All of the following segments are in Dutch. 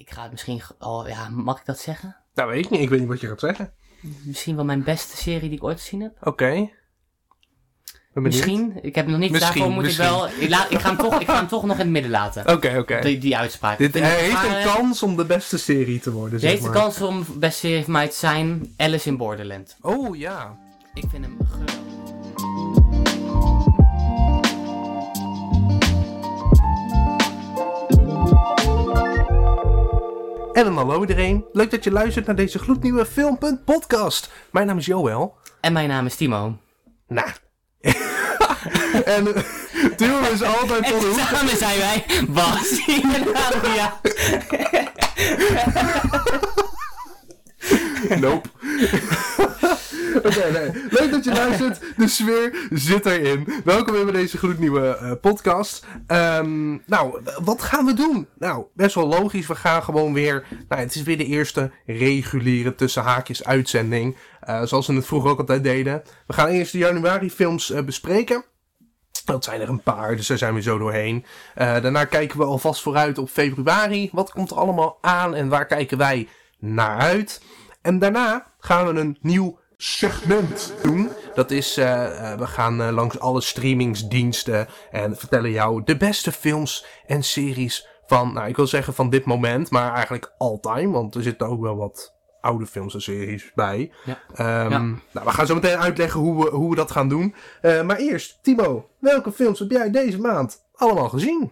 Ik ga het misschien mag ik dat zeggen? Nou, weet ik niet. Ik weet niet wat je gaat zeggen. Misschien wel mijn beste serie die ik ooit gezien heb. Oké. Misschien. Ik heb nog niet. Daarvoor moet ik wel. Ik ga hem toch nog in het midden laten. Oké. Die uitspraak. Dit heeft een kans om de beste serie te worden. Dit heeft de kans om de beste serie van mij te zijn. Alice in Borderland. Oh ja. Ik vind hem geweldig. En een hallo iedereen. Leuk dat je luistert naar deze gloednieuwe Film.podcast. Mijn naam is Joël. En mijn naam is Timo. Nou. En Timo is altijd van de hoek. En samen zijn wij Bas en Adria. Nope. Oké, nee. Leuk dat je luistert. De sfeer zit erin. Welkom weer bij deze gloednieuwe podcast. Nou, wat gaan we doen? Nou, best wel logisch. We gaan gewoon weer... Nou, het is weer de eerste reguliere tussen haakjes uitzending. Zoals we het vroeger ook altijd deden. We gaan eerst de januari films bespreken. Dat zijn er een paar, dus daar zijn we zo doorheen. Daarna kijken we alvast vooruit op februari. Wat komt er allemaal aan en waar kijken wij naar uit? En daarna gaan we een nieuw segment doen. Dat is, we gaan langs alle streamingsdiensten en vertellen jou de beste films en series van, nou ik wil zeggen van dit moment, maar eigenlijk all-time. Want er zitten ook wel wat oude films en series bij. Ja. Nou, we gaan zo meteen uitleggen hoe we dat gaan doen. Maar eerst, Timo, welke films heb jij deze maand allemaal gezien?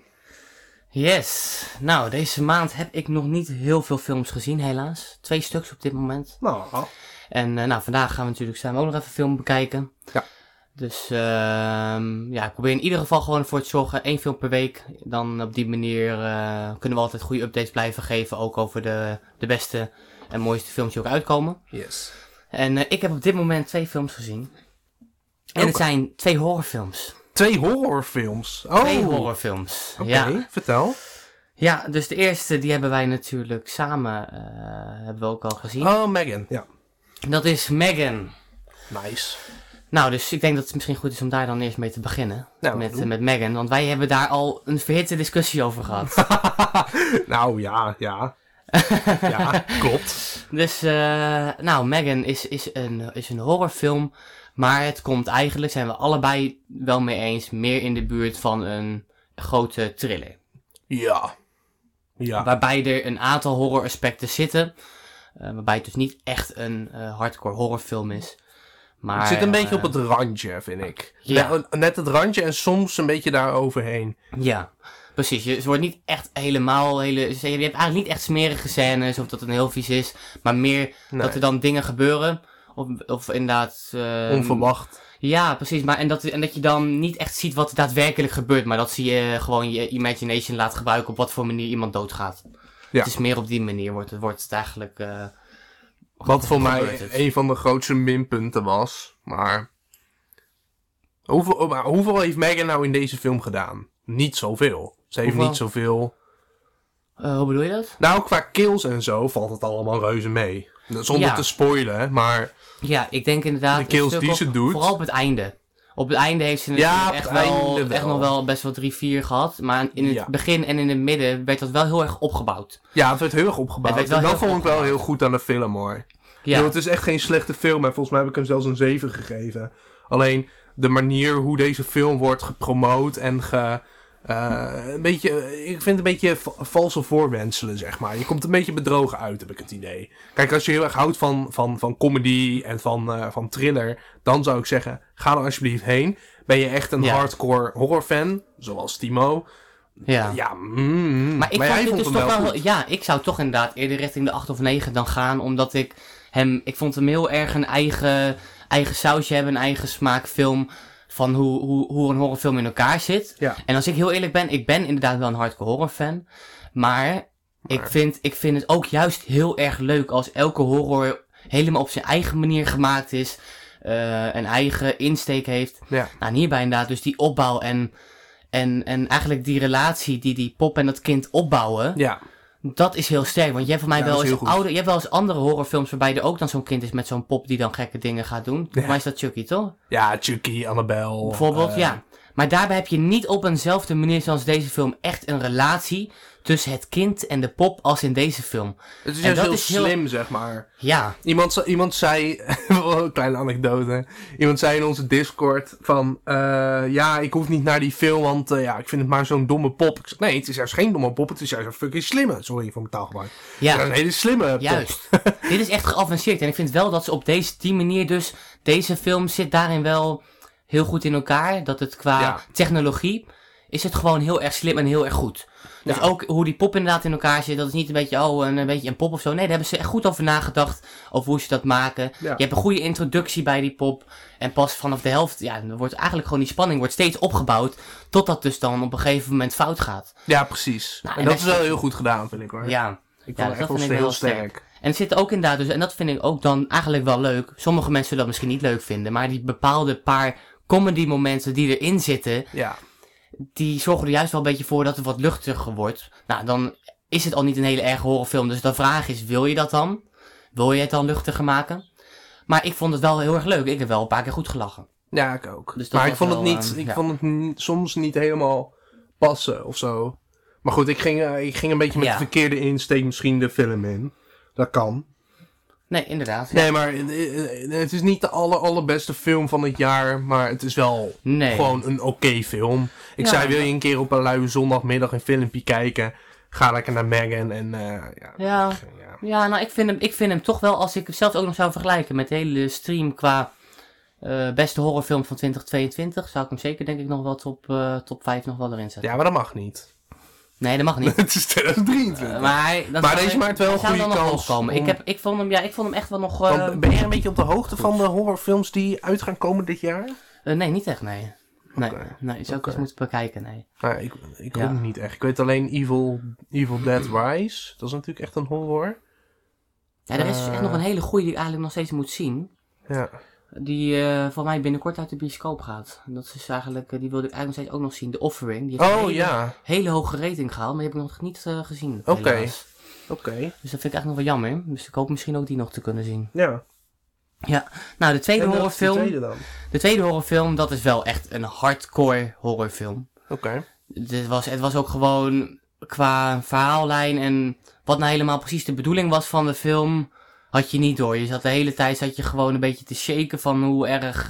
Yes. Nou, deze maand heb ik nog niet heel veel films gezien, helaas. 2 stuks op dit moment. Nou. En vandaag gaan we natuurlijk samen ook nog even film bekijken. Ja. Dus ik probeer in ieder geval gewoon ervoor te zorgen 1 film per week. Dan op die manier kunnen we altijd goede updates blijven geven. Ook over de beste en mooiste films die ook uitkomen. Yes. En ik heb op dit moment 2 films gezien. En het zijn 2 horrorfilms. 2 horrorfilms? Oh. 2 horrorfilms. Oké, vertel. Ja, dus de eerste die hebben wij natuurlijk samen hebben we ook al gezien. Oh, Megan, ja. Dat is Megan. Nice. Nou, dus ik denk dat het misschien goed is om daar dan eerst mee te beginnen. Nou, met Megan, want wij hebben daar al een verhitte discussie over gehad. Nou, ja. Ja, klopt. Dus, Megan is een horrorfilm. Maar het komt eigenlijk, zijn we allebei wel mee eens, meer in de buurt van een grote thriller. Ja. Waarbij er een aantal horror aspecten zitten. Waarbij het dus niet echt een hardcore horrorfilm is. Maar, het zit een beetje op het randje, vind ik. Ja. Net het randje en soms een beetje daar overheen. Ja, precies. Het wordt niet echt helemaal... Je hebt eigenlijk niet echt smerige scènes of dat het een heel vies is. Maar meer dat er dan dingen gebeuren. Of inderdaad... Onverwacht. Ja, precies. Maar en dat je dan niet echt ziet wat er daadwerkelijk gebeurt. Maar dat zie je gewoon je imagination laat gebruiken op wat voor manier iemand doodgaat. Ja. Het is meer op die manier wordt het eigenlijk... wat voor mij een van de grootste minpunten was. Maar hoeveel heeft Megan nou in deze film gedaan? Niet zoveel. Ze heeft niet zoveel... hoe bedoel je dat? Nou, qua kills en zo valt het allemaal reuze mee. Zonder te spoilen, maar... Ja, ik denk inderdaad... De kills die ze doet... Vooral op het einde. Op het einde heeft ze echt nog wel best wel 3-4 gehad. Maar in het begin en in het midden werd dat wel heel erg opgebouwd. Ja, het werd heel erg opgebouwd. En dat vond ik wel heel goed aan de film, hoor. Ja. Het is echt geen slechte film. En volgens mij heb ik hem zelfs een 7 gegeven. Alleen de manier hoe deze film wordt gepromoot en ik vind het een beetje valse voorwenselen, zeg maar. Je komt een beetje bedrogen uit, heb ik het idee. Kijk, als je heel erg houdt van comedy en van thriller, dan zou ik zeggen, ga er alsjeblieft heen. Ben je echt een hardcore horrorfan, zoals Timo? Ja. Maar ik vond het dus toch wel... Ja, ik zou toch inderdaad eerder richting de 8 of 9 dan gaan, omdat ik vond hem heel erg een eigen sausje hebben, een eigen smaakfilm van hoe een horrorfilm in elkaar zit. Ja. En als ik heel eerlijk ben, ik ben inderdaad wel een hardcore horrorfan. Maar ik vind het ook juist heel erg leuk als elke horror helemaal op zijn eigen manier gemaakt is. Een eigen insteek heeft. Ja. Nou, en hierbij inderdaad dus die opbouw en eigenlijk die relatie die pop en dat kind opbouwen. Ja. Dat is heel sterk, want je hebt voor mij je hebt wel eens andere horrorfilms waarbij er ook dan zo'n kind is met zo'n pop die dan gekke dingen gaat doen. Voor mij is dat Chucky, toch? Ja, Chucky, Annabelle. Bijvoorbeeld, ja. Maar daarbij heb je niet op eenzelfde manier zoals deze film echt een relatie tussen het kind en de pop als in deze film. Het is juist heel slim, zeg maar. Ja. Iemand zei, een kleine anekdote. Iemand zei in onze Discord van, ja, ik hoef niet naar die film, want ja, ik vind het maar zo'n domme pop. Ik zeg, nee, het is juist geen domme pop, het is juist een fucking slimme. Sorry voor mijn taalgebruik. Ja. Het is een hele slimme pop. Juist. Dit is echt geavanceerd. En ik vind wel dat ze op die manier dus, deze film zit daarin wel heel goed in elkaar. Dat het qua technologie is het gewoon heel erg slim en heel erg goed. Dus ook hoe die pop inderdaad in elkaar zit. Dat is niet een beetje, een beetje een pop of zo. Nee, daar hebben ze echt goed over nagedacht. Over hoe ze dat maken. Ja. Je hebt een goede introductie bij die pop. En pas vanaf de helft, dan wordt eigenlijk gewoon die spanning wordt steeds opgebouwd. Totdat dus dan op een gegeven moment fout gaat. Ja, precies. Nou, en dat is wel heel goed gedaan, vind ik hoor. Ja. Ik vond het echt wel heel sterk. En het zit ook inderdaad dus, en dat vind ik ook dan eigenlijk wel leuk. Sommige mensen zullen dat misschien niet leuk vinden. Maar die bepaalde paar comedy momenten die erin zitten. Ja. Die zorgen er juist wel een beetje voor dat het wat luchtiger wordt. Nou, dan is het al niet een hele erge horrorfilm. Dus de vraag is, wil je dat dan? Wil je het dan luchtiger maken? Maar ik vond het wel heel erg leuk. Ik heb wel een paar keer goed gelachen. Ja, ik ook. Dus maar ik vond het soms niet helemaal passen of zo. Maar goed, ik ging een beetje met de verkeerde insteek misschien de film in. Dat kan. Nee, inderdaad. Nee, maar het is niet de allerbeste film van het jaar. Maar het is wel gewoon een oké film. Ik zei, wil je een keer op een luie zondagmiddag een filmpje kijken? Ga lekker naar Megan en nou ik vind hem toch wel, als ik het zelf ook nog zou vergelijken met de hele stream qua beste horrorfilm van 2022, zou ik hem zeker denk ik nog wel top 5 nog wel erin zetten. Ja, maar dat mag niet. Nee, dat mag niet. Het is 2023. Maar deze maakt wel een goede kans. Ik vond hem echt wel nog... Ben je een beetje op de hoogte van de horrorfilms die uit gaan komen dit jaar? Nee, niet echt, nee. Nee, zou ik eens moeten bekijken, nee. Nou, ik ook niet echt. Ik weet alleen Evil Dead Rise. Dat is natuurlijk echt een horror. Ja, er is dus echt nog een hele goeie die ik eigenlijk nog steeds moet zien. Ja. Die voor mij binnenkort uit de bioscoop gaat. Dat is eigenlijk, die wilde ik eigenlijk nog steeds ook nog zien. The Offering. Die heeft een hele hoge rating gehaald, maar die heb ik nog niet gezien. Oké. Dus dat vind ik eigenlijk nog wel jammer. Dus ik hoop misschien ook die nog te kunnen zien. Ja. Ja, nou de tweede horrorfilm. De tweede dan? De tweede horrorfilm, dat is wel echt een hardcore horrorfilm. Oké. Het was ook gewoon qua verhaallijn en wat nou helemaal precies de bedoeling was van de film, had je niet door. Je zat de hele tijd gewoon een beetje te shaken van hoe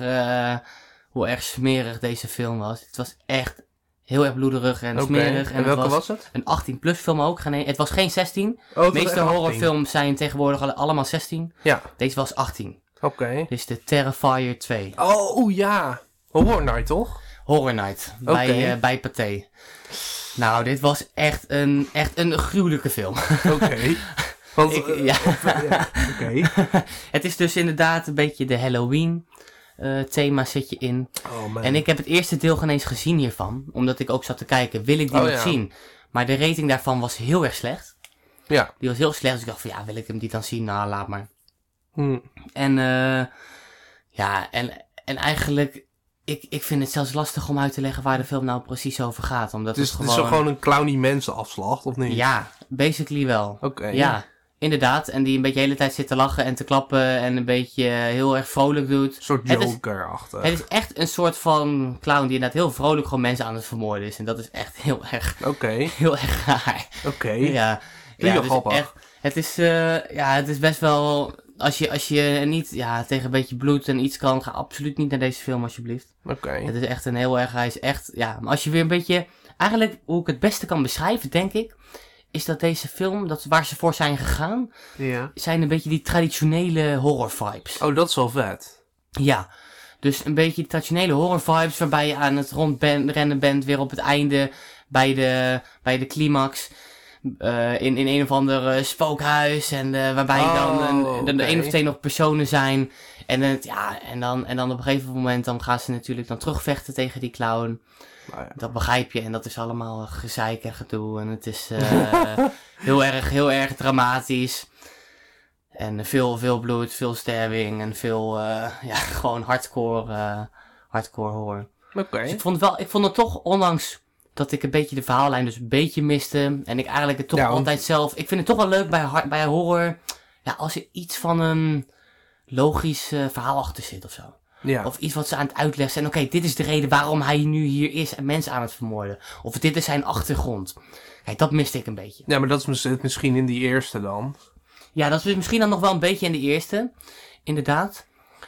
erg smerig deze film was. Het was echt heel erg bloederig en smerig. En welke was het? Een 18-plus film ook. Het was geen 16. De meeste horrorfilms zijn tegenwoordig allemaal 16. Ja. Deze was 18. Oké. Dit is de Terrifier 2. Oh ja. Horror Night toch? Horror Night. Bij Pathé. Nou, dit was echt een gruwelijke film. Oké. Het is dus inderdaad een beetje de Halloween thema zit je in. Oh, man. En ik heb het eerste deel geen eens gezien hiervan. Omdat ik ook zat te kijken, wil ik die nog zien? Maar de rating daarvan was heel erg slecht. Ja. Die was heel slecht, dus ik dacht van wil ik hem die dan zien? Nou, laat maar. En en eigenlijk, ik vind het zelfs lastig om uit te leggen waar de film nou precies over gaat. Omdat het is gewoon een clowny mensenafslag, of niet? Ja, basically wel. Oké. Ja, inderdaad. En die een beetje de hele tijd zit te lachen en te klappen en een beetje heel erg vrolijk doet. Een soort Joker-achtig. Het is echt een soort van clown die inderdaad heel vrolijk gewoon mensen aan het vermoorden is. En dat is echt heel erg raar. Oké. Ja, dus echt, het is best wel... Als je niet tegen een beetje bloed en iets kan, ga absoluut niet naar deze film alsjeblieft. Oké. Het is echt een heel erg... Hij is echt... Ja, maar als je weer een beetje... Eigenlijk, hoe ik het beste kan beschrijven, denk ik, is dat deze film, waar ze voor zijn gegaan, zijn een beetje die traditionele horror vibes. Oh, dat is wel vet. Ja. Dus een beetje die traditionele horror vibes, waarbij je aan het rondrennen bent, weer op het einde, bij de climax. In een of ander spookhuis. En waarbij dan de 1 of 2 nog personen zijn. En dan op een gegeven moment dan gaan ze natuurlijk dan terugvechten tegen die clown. Dat begrijp je. En dat is allemaal gezeik en gedoe. En het is heel erg dramatisch. En veel bloed, veel sterving. En veel gewoon hardcore horror. Okay. Dus ik vond het toch, ondanks dat ik een beetje de verhaallijn dus een beetje miste. En ik eigenlijk het toch altijd zelf... Ik vind het toch wel leuk bij horror. Ja, als er iets van een logisch verhaal achter zit of zo. Ja. Of iets wat ze aan het uitleggen zijn. Oké, dit is de reden waarom hij nu hier is en mensen aan het vermoorden. Of dit is zijn achtergrond. Kijk, dat miste ik een beetje. Ja, maar dat is misschien in die eerste dan. Ja, dat is misschien dan nog wel een beetje in de eerste. Inderdaad.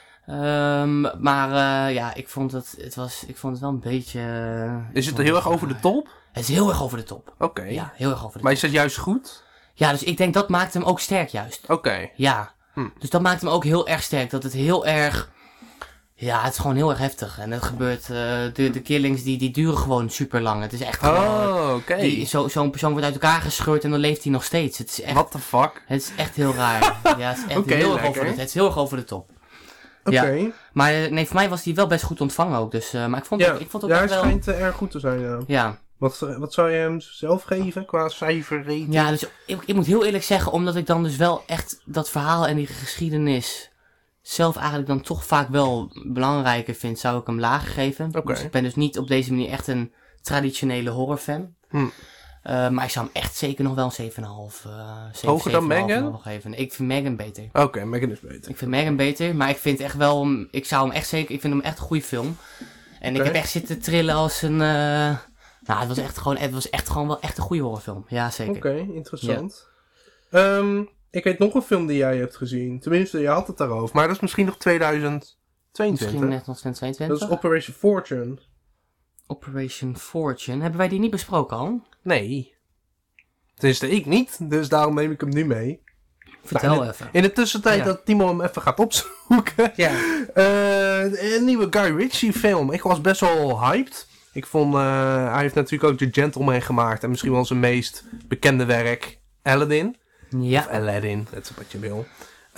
Maar ik vond het wel een beetje... Is het heel erg over de top? Het is heel erg over de top. Oké. Ja, heel erg over de top. Maar is dat juist goed? Ja, dus ik denk dat maakt hem ook sterk juist. Oké. Ja. Dus dat maakt hem ook heel erg sterk. Dat het heel erg... Ja, het is gewoon heel erg heftig. En het gebeurt... de killings die duren gewoon super lang. Het is echt gewoon... Oh, oké. Zo'n persoon wordt uit elkaar gescheurd en dan leeft hij nog steeds. Het is echt... What the fuck? Het is echt heel raar. Ja, het is echt het is heel erg over de top. Oké. Ja. Maar nee, voor mij was die wel best goed ontvangen ook. Dus, maar ik vond ook echt wel... Ja, hij schijnt erg goed te zijn, ja. Ja. Wat zou je hem zelf geven qua cijferrating? Ja, dus ik moet heel eerlijk zeggen, omdat ik dan dus wel echt dat verhaal en die geschiedenis zelf eigenlijk dan toch vaak wel belangrijker vind, zou ik hem lager geven. Okay. Dus ik ben dus niet op deze manier echt een traditionele horrorfan. Maar ik zou hem echt zeker nog wel een 7,5 Hoger dan Megan? geven. Ik vind Megan beter. Oké, Megan is beter. Ik vind Megan beter, maar ik vind echt wel... Ik vind hem echt een goede film. En ik heb echt zitten trillen als een... het was echt gewoon wel echt een goede horrorfilm. Ja, zeker. Oké, interessant. Ja. Ik weet nog een film die jij hebt gezien. Tenminste, je had het daarover. Maar dat is misschien nog 2022. Misschien net nog 2022. Dat is Operation Fortune. Operation Fortune. Hebben wij die niet besproken al? Nee. Tenminste, ik niet. Dus daarom neem ik hem nu mee. Vertel even. In de tussentijd dat Timo hem even gaat opzoeken. Ja. Een nieuwe Guy Ritchie film. Ik was best wel hyped. Ik vond, hij heeft natuurlijk ook The Gentleman gemaakt. En misschien wel zijn meest bekende werk, Aladdin. Ja. Of Aladdin, dat is wat je wil.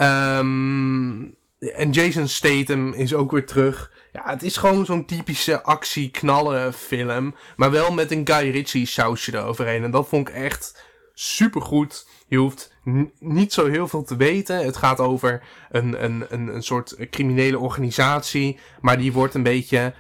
En Jason Statham is ook weer terug. Ja, het is gewoon zo'n typische actie-knallen film. Maar wel met een Guy Ritchie sausje eroverheen. En dat vond ik echt supergoed. Je hoeft niet zo heel veel te weten. Het gaat over een soort criminele organisatie. Maar die wordt een beetje...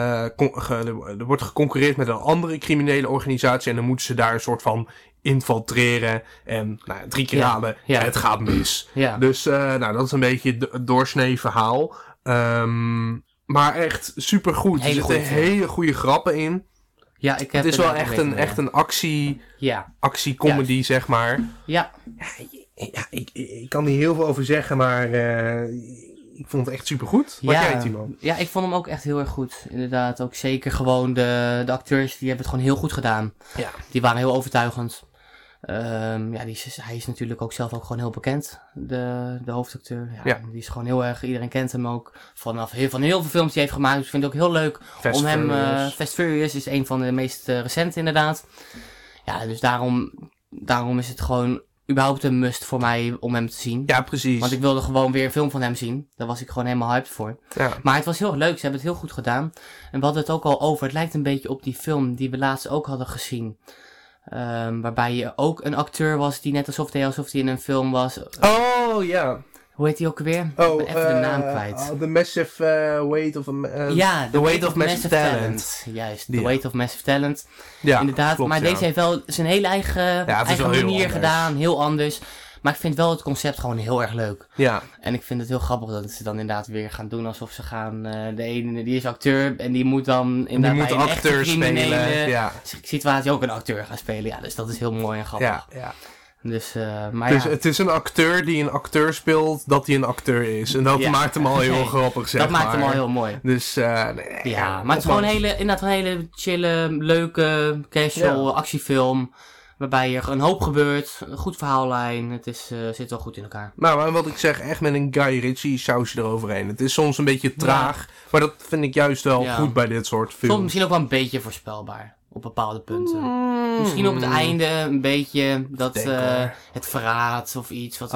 er wordt geconcurreerd met een andere criminele organisatie. En dan moeten ze daar een soort van infiltreren. En 3 keer raden. Ja. Het gaat mis. Ja. Dus dat is een beetje het doorsnee verhaal. Maar echt supergoed. Er zitten hele goede grappen in. Ja, het is wel echt een actie-comedy, zeg maar. Ja. Ik kan hier heel veel over zeggen, maar ik vond het echt supergoed. Wat jij, Timo? Ja, ik vond hem ook echt heel erg goed. Inderdaad, ook zeker gewoon de acteurs, die hebben het gewoon heel goed gedaan. Ja. Die waren heel overtuigend. Hij is natuurlijk ook zelf ook gewoon heel bekend, de hoofdacteur. Ja. Die is gewoon heel erg, iedereen kent hem ook van heel veel films die hij heeft gemaakt. Dus ik vind het ook heel leuk om hem... Fast Furious is een van de meest recente inderdaad. Ja, dus daarom is het gewoon überhaupt een must voor mij om hem te zien. Ja, precies. Want ik wilde gewoon weer een film van hem zien. Daar was ik gewoon helemaal hyped voor. Ja. Maar het was heel leuk, ze hebben het heel goed gedaan. En we hadden het ook al over, het lijkt een beetje op die film die we laatst ook hadden gezien. Waarbij je ook een acteur was die net alsof hij in een film was. Oh, ja. Hoe heet die ook weer? Even de naam kwijt. The Massive Weight of... The Weight of Massive Talent. Juist, The Weight of Massive Talent. Ja, inderdaad. Klopt, maar deze heeft wel zijn hele eigen manier gedaan. Heel anders. Maar ik vind wel het concept gewoon heel erg leuk. Ja. En ik vind het heel grappig dat ze dan inderdaad weer gaan doen alsof ze gaan... de ene die is acteur en die moet dan inderdaad bij een acteur spelen. Situatie ook een acteur gaan spelen. Ja, dus dat is heel mooi en grappig. Ja. Dus, dus het is een acteur die een acteur speelt dat hij een acteur is. En dat maakt hem al heel grappig, zeg maar. Dat maakt hem al heel mooi. Dus, maar het is gewoon een hele chille, leuke, casual actiefilm. Waarbij er een hoop gebeurt, een goed verhaallijn, het zit wel goed in elkaar. Maar wat ik zeg, echt met een Guy Ritchie sausje eroverheen. Het is soms een beetje traag, maar dat vind ik juist wel goed bij dit soort films. Soms misschien ook wel een beetje voorspelbaar, op bepaalde punten. Misschien op het einde een beetje het verraad of iets. Wat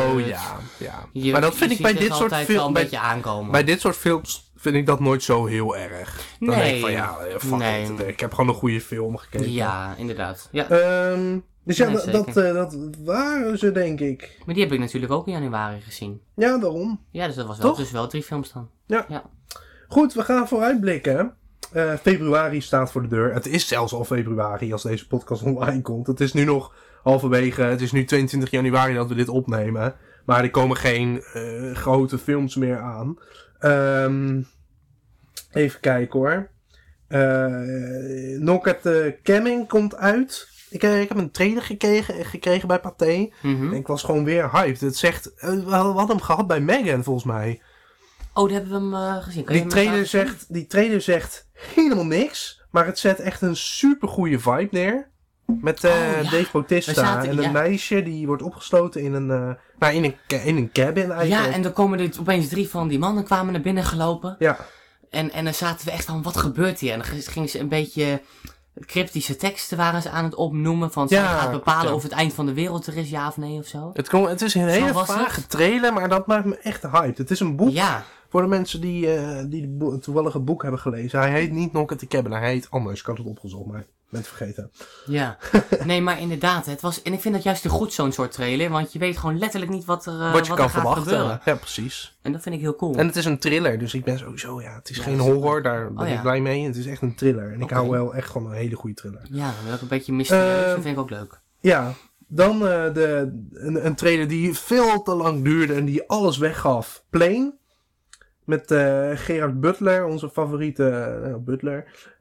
ja. Maar dat vind ik bij dit soort films een beetje aankomen. Bij dit soort films vind ik dat nooit zo heel erg. Dan denk ik van ik heb gewoon een goede film gekeken. Ja, inderdaad. Ja. Dus dat waren ze, denk ik. Maar die heb ik natuurlijk ook in januari gezien. Ja, daarom. Ja, dus dat was wel 3 films dan. Ja. Goed, we gaan vooruitblikken. Februari staat voor de deur. Het is zelfs al februari als deze podcast online komt. Het is nu nog halverwege. Het is nu 22 januari dat we dit opnemen. Maar er komen geen grote films meer aan. Even kijken hoor. Knock at the Cabin komt uit. Ik heb een trailer gekregen bij Pathé. En ik was gewoon weer hyped. Het zegt, we hadden hem gehad bij Megan volgens mij. Oh, die hebben we hem gezien. Die trailer zegt helemaal niks. Maar het zet echt een super goede vibe neer. Met Dave Bautista en een meisje die wordt opgesloten in een cabin eigenlijk. Ja, en dan komen er opeens 3 van die mannen kwamen naar binnen gelopen. Ja. En dan zaten we echt van, wat gebeurt hier? En dan gingen ze een beetje cryptische teksten waren ze aan het opnoemen. Van, zij gaat bepalen of het eind van de wereld er is, ja of nee of zo. Het is een hele vage trailer, maar dat maakt me echt hyped. Het is een boek voor de mensen die toevallig het boek hebben gelezen. Hij heet niet Knock at the Cabin, hij heet anders. Ik had het opgezocht, maar ben het vergeten. Ja, nee, maar inderdaad. En ik vind dat juist goed zo'n soort trailer. Want je weet gewoon letterlijk niet wat er gaat gebeuren. Ja, precies. En dat vind ik heel cool. En het is een thriller, dus ik ben sowieso, het is geen horror. Daar ben ik blij mee. Het is echt een thriller. En ik hou wel echt gewoon een hele goede thriller. Ja, ook een beetje mysterieus. Dat vind ik ook leuk. Ja, dan een trailer die veel te lang duurde en die alles weggaf. Plane. Met Gerard Butler, onze favoriete Butler.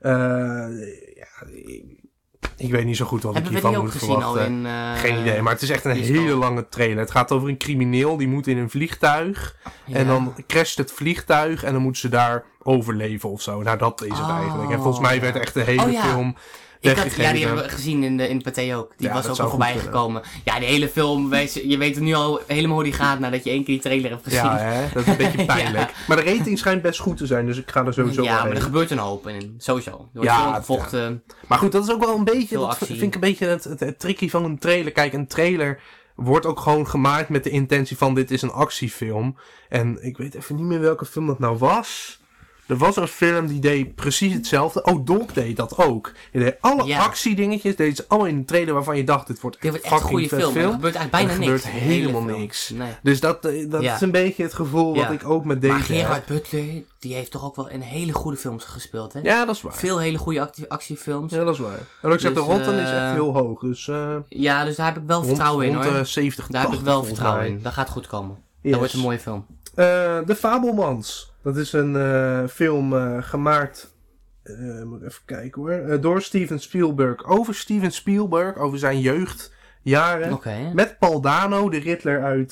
Ik weet niet zo goed wat ik hiervan moet verwachten. Geen idee, maar het is echt een hele lange trailer. Het gaat over een crimineel, die moet in een vliegtuig. Ja. En dan crasht het vliegtuig en dan moeten ze daar overleven of zo. Nou, dat is het eigenlijk. En volgens mij werd echt de hele film... die hebben we gezien in de Pathé ook. Die was ook al voorbij gekomen. Ja, die hele film, je weet nu al helemaal hoe die gaat nadat je 1 keer die trailer hebt gezien. Ja, hè? Dat is een beetje pijnlijk. Maar de rating schijnt best goed te zijn, dus ik ga er sowieso maar er gebeurt een hoop. Sowieso. Er wordt veel gevochten. Maar goed, dat is ook wel een beetje, dat vind ik een beetje het tricky van een trailer. Kijk, een trailer wordt ook gewoon gemaakt met de intentie van dit is een actiefilm. En ik weet even niet meer welke film dat nou was. Er was een film die deed precies hetzelfde. Oh, Donk deed dat ook. Je deed alle actiedingetjes, deed ze allemaal in een trailer waarvan je dacht, dit wordt echt een goede film. Er gebeurt eigenlijk bijna niks. Er gebeurt helemaal niks. Nee. Dus dat is een beetje het gevoel wat ik ook met deze heb. Maar Gerard Butler, die heeft toch ook wel in hele goede films gespeeld, hè? Ja, dat is waar. Veel hele goede actiefilms. Ja, dat is waar. En ik zeg, de Rotten is echt heel hoog. Dus, ja, dus daar heb ik wel vertrouwen in, hoor. Rond 70, daar heb ik wel vertrouwen in. Dat gaat goed komen. Yes. Dat wordt een mooie film. De Fabelmans. Dat is een film gemaakt, moet ik even kijken hoor, door Steven Spielberg. Over zijn jeugdjaren. Okay. Met Paul Dano, de Riddler uit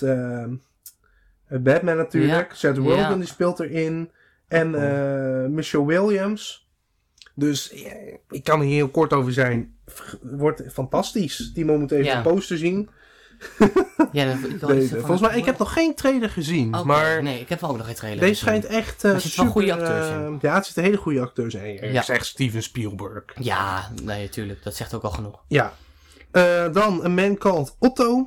Batman natuurlijk. Ja. Seth Rogen die speelt erin. En Michelle Williams. Dus ik kan hier heel kort over zijn. Wordt fantastisch. Timo moet even een poster zien. Volgens mij, ik heb nog geen trailer gezien. Okay. Maar nee, ik heb ook nog geen trailer deze schijnt echt super... wel goede acteurs in. Ja, het zitten hele goede acteurs in. Ik zeg Steven Spielberg. Ja, nee, natuurlijk. Dat zegt ook al genoeg. Ja. Dan A Man Called Otto.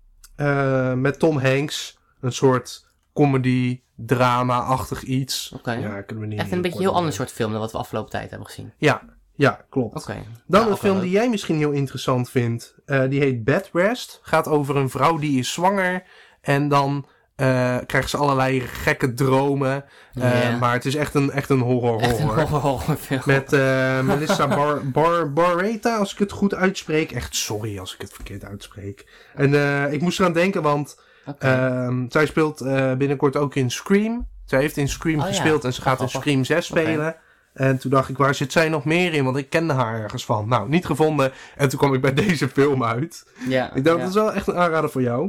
Met Tom Hanks. Een soort comedy, drama-achtig iets. Okay. Ja, kunnen we niet echt een beetje een heel ander soort film dan wat we afgelopen tijd hebben gezien. Ja, klopt. Okay. Dan een film die jij misschien heel interessant vindt. Die heet Bed Rest. Gaat over een vrouw die is zwanger. En dan krijgt ze allerlei gekke dromen. Maar het is echt een horror. Echt een horrorfilm. Met Melissa Barreta, als ik het goed uitspreek. Echt sorry als ik het verkeerd uitspreek. En ik moest eraan denken, want zij speelt binnenkort ook in Scream. Zij heeft in Scream gespeeld en ze gaat in Scream 6 spelen. Okay. En toen dacht ik, waar zit zij nog meer in? Want ik kende haar ergens van. Nou, niet gevonden. En toen kwam ik bij deze film uit. Ja, ik dacht, dat is wel echt een aanrader voor jou.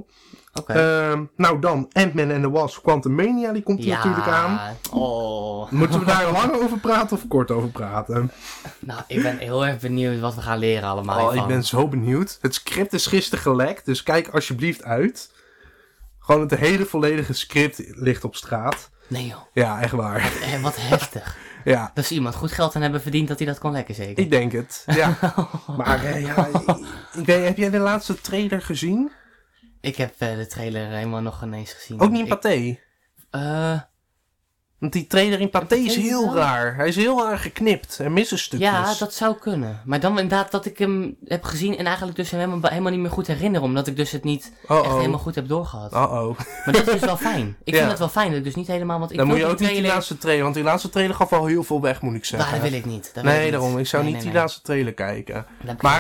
Nou dan, Ant-Man and the Wasp Quantumania, die komt er natuurlijk aan. Moeten we daar lang over praten of kort over praten? Nou, ik ben heel erg benieuwd wat we gaan leren allemaal. Ik ben zo benieuwd. Het script is gisteren gelekt, dus kijk alsjeblieft uit. Gewoon het hele volledige script ligt op straat. Nee joh. Ja, echt waar. Wat heftig. Ja. Dus iemand goed geld aan hebben verdiend dat hij dat kon lekken, zeker? Ik denk het, ja. Maar heb jij de laatste trailer gezien? Ik heb de trailer helemaal nog ineens gezien. Ook niet in Pathé? Want die trailer in Pathé is heel raar. Hij is heel raar geknipt. Er missen stukjes. Ja, dat zou kunnen. Maar dan inderdaad dat ik hem heb gezien en eigenlijk dus helemaal niet meer goed herinner. Omdat ik dus het niet echt helemaal goed heb doorgehad. Maar dat is dus wel fijn. Ik vind het wel fijn dat ik dus niet helemaal... Want ik dan moet je ook niet die laatste trailer... Want die laatste trailer gaf al heel veel weg, moet ik zeggen. Dat wil ik niet. Daarom. Ik zou niet die laatste trailer kijken. Maar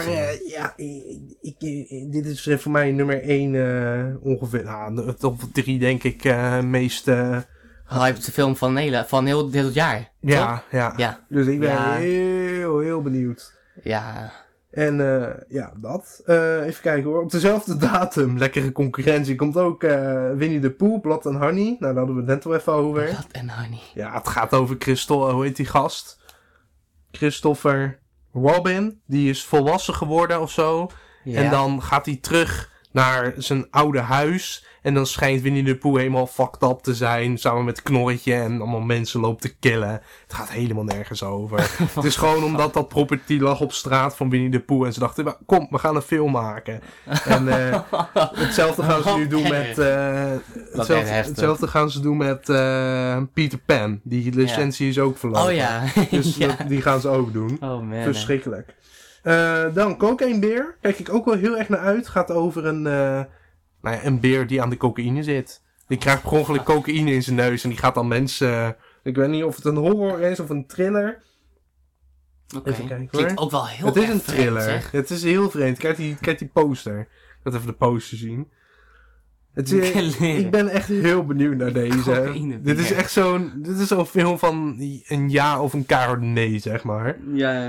dit is voor mij nummer 1 ongeveer... top 3 denk ik meest... gehypte film van heel dit jaar. Ja, ja. Dus ik ben heel benieuwd. Ja. En dat. Even kijken hoor. Op dezelfde datum, lekkere concurrentie, komt ook Winnie the Pooh, Blood and Honey. Nou, daar hadden we het net al even over. Blood and Honey. Ja, het gaat over hoe heet die gast? Christopher Robin. Die is volwassen geworden of zo. Ja. En dan gaat hij terug naar zijn oude huis. En dan schijnt Winnie the Pooh helemaal fucked up te zijn. Samen met Knorretje en allemaal mensen loopt te killen. Het gaat helemaal nergens over. Het is gewoon omdat dat property lag op straat van Winnie the Pooh. En ze dachten, kom, we gaan een film maken. En hetzelfde gaan ze nu doen met... hetzelfde gaan ze doen met Peter Pan. Die licentie is ook verloren. Oh ja. Dus die gaan ze ook doen. Oh man. Verschrikkelijk. Dan Cocaine Bear. Kijk ik ook wel heel erg naar uit. Gaat over een beer die aan de cocaïne zit. Die krijgt per ongeluk cocaïne in zijn neus. En die gaat dan mensen... ik weet niet of het een horror is of een thriller. Oké. Even kijken hoor. Klinkt ook wel heel Het is een thriller. Vreemd, het is heel vreemd. Kijk die poster. Ik ga even de poster zien. Ik ben echt heel benieuwd naar deze. Dit is echt zo'n film van een ja of een keihard nee, zeg maar. Ja.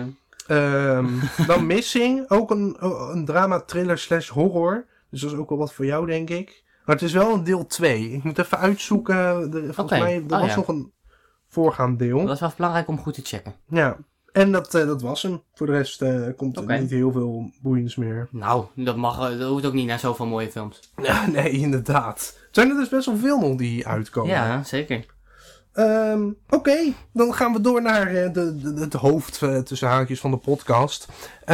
Dan Missing. Ook een drama, thriller / horror. Dus dat is ook wel wat voor jou, denk ik. Maar het is wel een deel 2. Ik moet even uitzoeken. Volgens mij was nog een voorgaand deel. Dat is wel belangrijk om goed te checken. Ja. En dat was hem. Voor de rest komt er niet heel veel boeiends meer. Nou, dat hoeft ook niet naar zoveel mooie films. Ja, nee, inderdaad. Zijn er dus best wel veel nog die uitkomen. Ja, zeker. Oké, dan gaan we door naar het hoofd tussen haakjes van de podcast.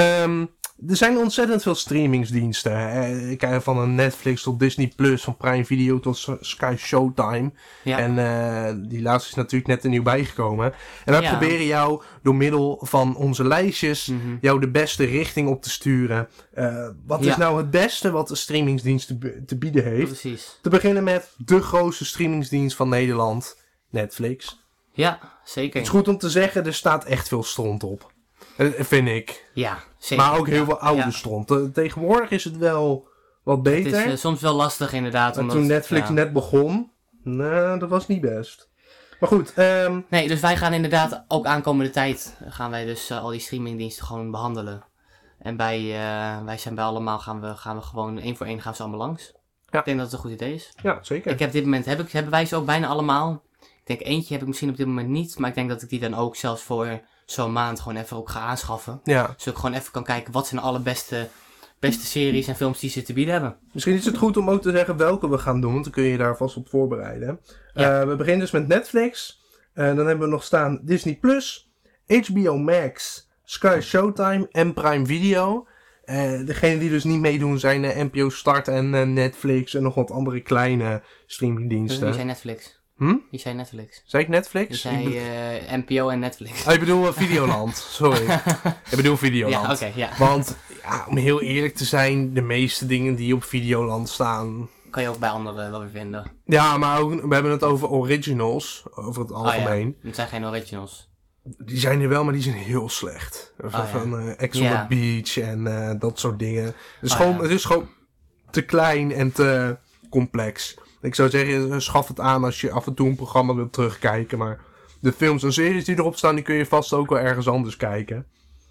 Er zijn ontzettend veel streamingsdiensten. Van een Netflix tot Disney Plus, van Prime Video tot Sky Showtime. Ja. En die laatste is natuurlijk net er nieuw bijgekomen. En wij proberen jou door middel van onze lijstjes jou de beste richting op te sturen. Wat is nou het beste wat de streamingsdienst te bieden heeft? Precies. Te beginnen met de grootste streamingsdienst van Nederland, Netflix. Ja, zeker. Het is goed om te zeggen, er staat echt veel stront op. Vind ik. Ja, zeker. Maar ook heel veel oude stront. Tegenwoordig is het wel wat beter. Het is soms wel lastig inderdaad. Omdat, toen Netflix net begon, dat was niet best. Maar goed. Nee, dus wij gaan inderdaad ook aankomende tijd gaan wij dus al die streamingdiensten gewoon behandelen. En wij zijn bij allemaal gaan we gewoon 1 voor 1 gaan ze allemaal langs. Ja. Ik denk dat het een goed idee is. Ja, zeker. Ik heb dit moment hebben wij ze ook bijna allemaal. Ik denk eentje heb ik misschien op dit moment niet, maar ik denk dat ik die dan ook zelfs voor zo'n maand gewoon even ook ga aanschaffen. Ja. Dus ik gewoon even kan kijken wat zijn de allerbeste series en films die ze te bieden hebben. Misschien is het goed om ook te zeggen welke we gaan doen, want dan kun je je daar vast op voorbereiden. Ja. We beginnen dus met Netflix. Dan hebben we nog staan Disney Plus, HBO Max, Sky Showtime en Prime Video. Degene die dus niet meedoen zijn NPO Start en Netflix en nog wat andere kleine streamingdiensten. Die zijn Netflix. Die zei Netflix. Zei ik Netflix? Die zei NPO en Netflix. Ik bedoel Videoland, sorry. Ik bedoel Videoland. Ja, oké. Want, om heel eerlijk te zijn, de meeste dingen die op Videoland staan... Kan je ook bij anderen wel weer vinden. Ja, maar ook, we hebben het over originals, over het algemeen. Oh ja, het zijn geen originals. Die zijn er wel, maar die zijn heel slecht. Van Ex on the Beach en dat soort dingen. Het is gewoon te klein en te complex. Ik zou zeggen, schaf het aan als je af en toe een programma wilt terugkijken. Maar de films en series die erop staan, die kun je vast ook wel ergens anders kijken.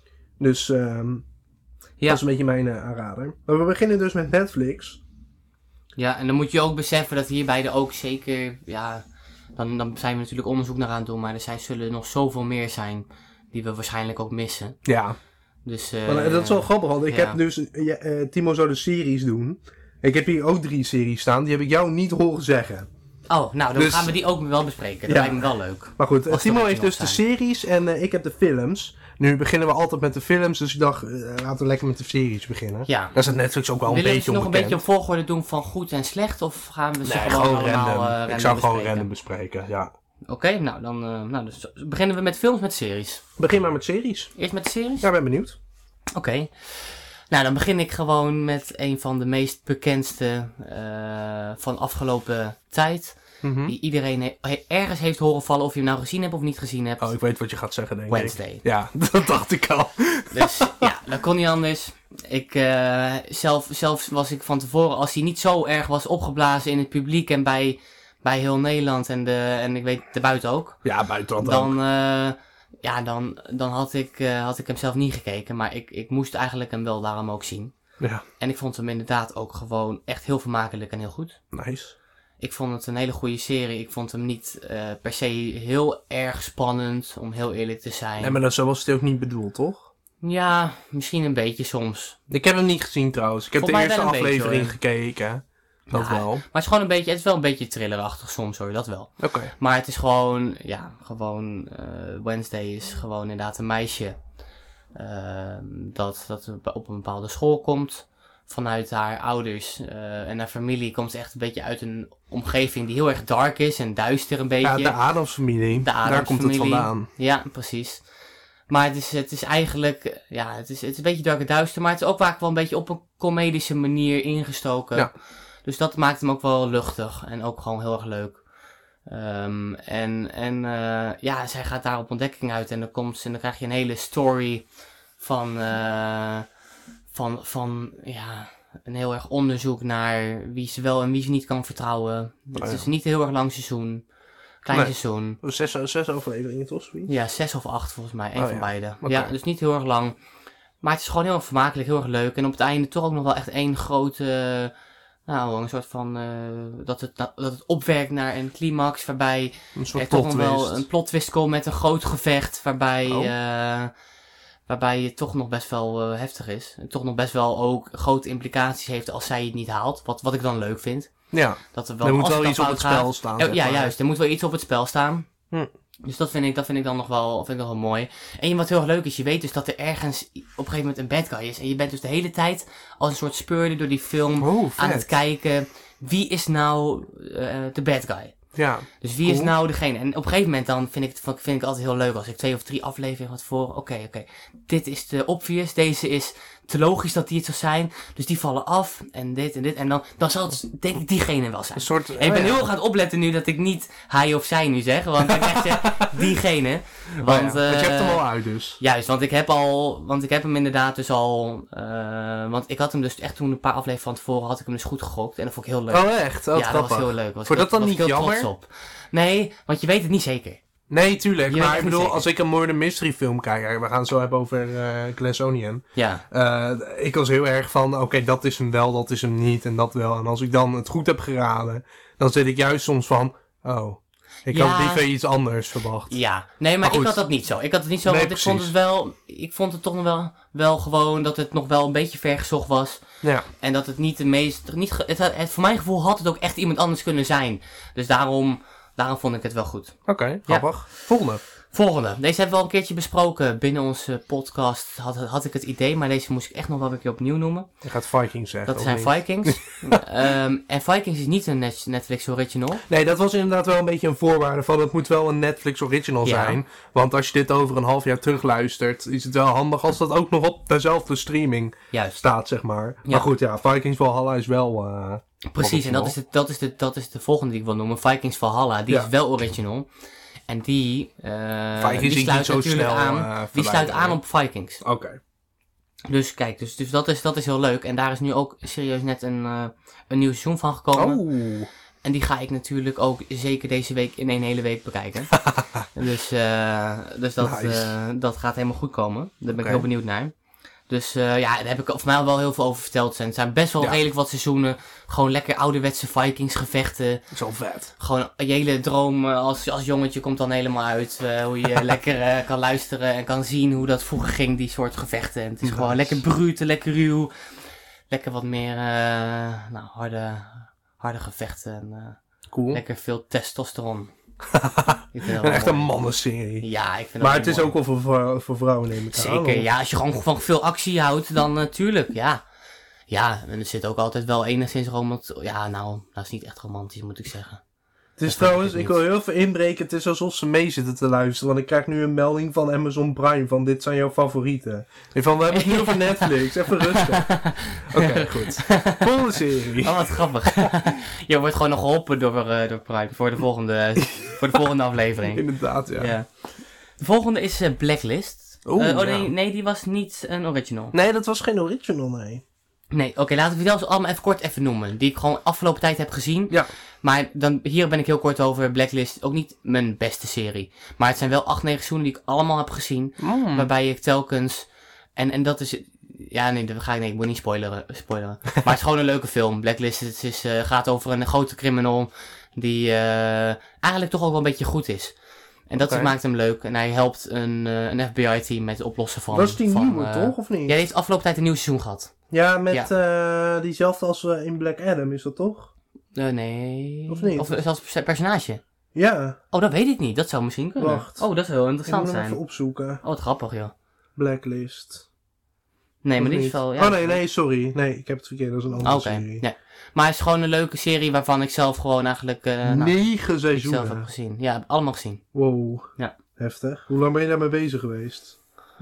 Dus dat is een beetje mijn aanrader. Maar we beginnen dus met Netflix. Ja, en dan moet je ook beseffen dat hierbij er ook zeker... Ja, dan zijn we natuurlijk onderzoek naar aan het doen. Maar er zullen nog zoveel meer zijn die we waarschijnlijk ook missen. Ja. Dus, maar dat is wel grappig, want ik heb dus... Timo zou de series doen. Ik heb hier ook 3 series staan. Die heb ik jou niet horen zeggen. Oh, nou, dan gaan we die ook wel bespreken. Dat lijkt me wel leuk. Maar goed, Timo heeft dus de series en ik heb de films. Nu beginnen we altijd met de films, dus ik dacht, laten we lekker met de series beginnen. Ja. Daar staat Netflix ook wel een beetje onbekend. Willen we nog een beetje op volgorde doen van goed en slecht? Of gaan we ze gewoon random? Ik zou gewoon random bespreken, ja. Oké, nou, dan dus beginnen we met films, met series. Begin maar met series. Eerst met de series? Ja, ben benieuwd. Oké. Nou, dan begin ik gewoon met een van de meest bekendste van afgelopen tijd. Die iedereen ergens heeft horen vallen, of je hem nou gezien hebt of niet gezien hebt. Oh, ik weet wat je gaat zeggen, denk ik. Wednesday. Ja, dat dacht ik al. Dus ja, dat kon niet anders. Zelf was ik van tevoren, als hij niet zo erg was opgeblazen in het publiek en bij bij heel Nederland en ik weet de buiten ook. Ja, buitenland dan, ook. Dan had ik hem zelf niet gekeken. Maar ik moest eigenlijk hem wel daarom ook zien. Ja. En ik vond hem inderdaad ook gewoon echt heel vermakelijk en heel goed. Nice. Ik vond het een hele goede serie. Ik vond hem niet per se heel erg spannend, om heel eerlijk te zijn. Nee, maar zo was het ook niet bedoeld, toch? Ja, misschien een beetje soms. Ik heb hem niet gezien trouwens. Ik heb de eerste aflevering gekeken. Dat wel. Maar het is gewoon het is wel een beetje thrillerachtig soms hoor, dat wel. Oké. Maar het is gewoon, Wednesday is gewoon inderdaad een meisje. Dat op een bepaalde school komt. Vanuit haar ouders en haar familie komt ze echt een beetje uit een omgeving die heel erg dark is en duister een beetje. Ja, de Addams-familie. Daar komt het vandaan. Ja, precies. Maar het is eigenlijk, het is een beetje dark en duister, maar het is ook vaak wel een beetje op een comedische manier ingestoken. Ja. Dus dat maakt hem ook wel luchtig en ook gewoon heel erg leuk. Zij gaat daar op ontdekking uit en dan krijg je een hele story van een heel erg onderzoek naar wie ze wel en wie ze niet kan vertrouwen. Het is niet een heel erg lang seizoen. Klein seizoen. 6 afleveringen toch? Ja, 6 of 8 volgens mij. Eén van beide. Okay. Ja, dus niet heel erg lang. Maar het is gewoon heel erg vermakelijk, heel erg leuk. En op het einde toch ook nog wel echt één grote... een soort van... dat het opwerkt naar een climax waarbij... Een soort toch nog wel een plot twist komt met een groot gevecht waarbij het toch nog best wel heftig is. En toch nog best wel ook grote implicaties heeft als zij het niet haalt. Wat ik dan leuk vind. Ja, er moet wel iets op het spel staan. Ja, juist. Er moet wel iets op het spel staan. Dus dat vind ik dan nog wel mooi. En wat heel erg leuk is, je weet dus dat er ergens op een gegeven moment een bad guy is. En je bent dus de hele tijd als een soort speurder door die film aan het kijken. Wie is nou de bad guy? Ja. Dus wie is nou degene? En op een gegeven moment dan vind ik altijd heel leuk als ik 2 of 3 afleveringen had voor. Oké. Dit is te obvious. Deze is te logisch dat die het zou zijn. Dus die vallen af. En dit en dit. En dan zal het denk ik diegene wel zijn. En ik ben heel erg aan het opletten nu dat ik niet hij of zij nu zeg. Want dan krijg je diegene. Want je hebt hem al uit dus. Juist, want ik heb hem inderdaad dus al... want ik had hem dus echt toen een paar afleveringen van tevoren had ik hem dus goed gegokt. En dat vond ik heel leuk. Oh echt? Ja, dat was heel leuk. Vond dat dan niet jammer? Op. Nee, want je weet het niet zeker. Nee, tuurlijk. Maar ik bedoel, als ik een murder mystery film kijk... We gaan het zo hebben over Glass Onion. Ja. Ik was heel erg van... Oké, dat is hem wel, dat is hem niet en dat wel. En als ik dan het goed heb geraden... Dan zit ik juist soms van... Oh, ik had liever iets anders verwacht. Ja. Nee, maar ik had dat niet zo. Nee, want precies. Ik vond het toch nog wel gewoon... Dat het nog wel een beetje vergezocht was. Ja. En dat het niet de meest... voor mijn gevoel had het ook echt iemand anders kunnen zijn. Dus daarom vond ik het wel goed. Oké, grappig. Ja. Volgende. Deze hebben we al een keertje besproken binnen onze podcast. Had ik het idee, maar deze moest ik echt nog wel een keer opnieuw noemen. Je gaat Vikings zeggen. Dat zijn Vikings. En Vikings is niet een Netflix original. Nee, dat was inderdaad wel een beetje een voorwaarde van het moet wel een Netflix original zijn. Want als je dit over een half jaar terugluistert, is het wel handig als dat ook nog op dezelfde streaming staat, zeg maar. Ja. Maar goed, Vikings Valhalla is wel... Precies, original. En dat is de volgende die ik wil noemen. Vikings Valhalla, die is wel original. En die sluit natuurlijk aan. Die sluit aan op Vikings. Oké. Dus kijk, dus dat is heel leuk. En daar is nu ook serieus net een nieuw seizoen van gekomen. Oh. En die ga ik natuurlijk ook zeker deze week in 1 hele week bekijken. dus dat gaat helemaal goed komen. Daar ben ik heel benieuwd naar. Dus daar heb ik voor mij wel heel veel over verteld. Het zijn best wel redelijk wat seizoenen. Gewoon lekker ouderwetse Vikings gevechten. Zo vet. Gewoon je hele droom als jongetje komt dan helemaal uit. Hoe je lekker kan luisteren en kan zien hoe dat vroeger ging, die soort gevechten. En het is gewoon lekker brute, lekker ruw. Lekker wat meer harde gevechten. En, cool. Lekker veel testosteron. Echt een mannenserie. Ja, ik vind maar het is ook wel voor vrouwen, neem ik aan. Zeker, ja. Als je gewoon van veel actie houdt, dan natuurlijk, ja. Ja, en er zit ook altijd wel enigszins romantisch... Ja, nou, dat is niet echt romantisch, moet ik zeggen. Het is trouwens, ik wil heel veel inbreken. Het is alsof ze mee zitten te luisteren. Want ik krijg nu een melding van Amazon Prime van dit zijn jouw favorieten. En van, we hebben het nu over Netflix. Even rustig. Oké, goed. Volgende serie. Oh, wat grappig. Je wordt gewoon nog geholpen door Prime voor de volgende aflevering. Inderdaad, ja. De volgende is Blacklist. Nee, die was niet een original. Nee, dat was geen original, nee. Nee, oké, laten we die zelfs allemaal even kort noemen. Die ik gewoon afgelopen tijd heb gezien. Ja. Maar hier ben ik heel kort over. Blacklist, ook niet mijn beste serie. Maar het zijn wel 8, 9 seizoenen die ik allemaal heb gezien. Waarbij ik telkens... En dat is... Ja, nee, ik moet niet spoileren. Maar het is gewoon een leuke film. Blacklist gaat over een grote criminal die eigenlijk toch ook wel een beetje goed is. En dat maakt hem leuk. En hij helpt een FBI-team met het oplossen van... Dat is die nieuwe, toch? Of niet? Ja, die heeft afgelopen tijd een nieuw seizoen gehad. Ja, met diezelfde als in Black Adam, is dat toch? Nee. Of niet? Of zelfs personage. Ja. Oh, dat weet ik niet. Dat zou misschien kunnen. Wacht. Oh, dat zou heel interessant Ik moet hem zijn. even opzoeken. Oh, wat grappig, joh. Blacklist. Nee, maar Of dit is niet? wel... Ja, nee, sorry. Nee, ik heb het verkeerd. Dat is een andere serie. Ja. Maar het is gewoon een leuke serie waarvan ik zelf gewoon eigenlijk... 9 seizoenen. zelf heb gezien. Ja, allemaal gezien. Wow. Ja. Heftig. Hoe lang ben je daarmee bezig geweest?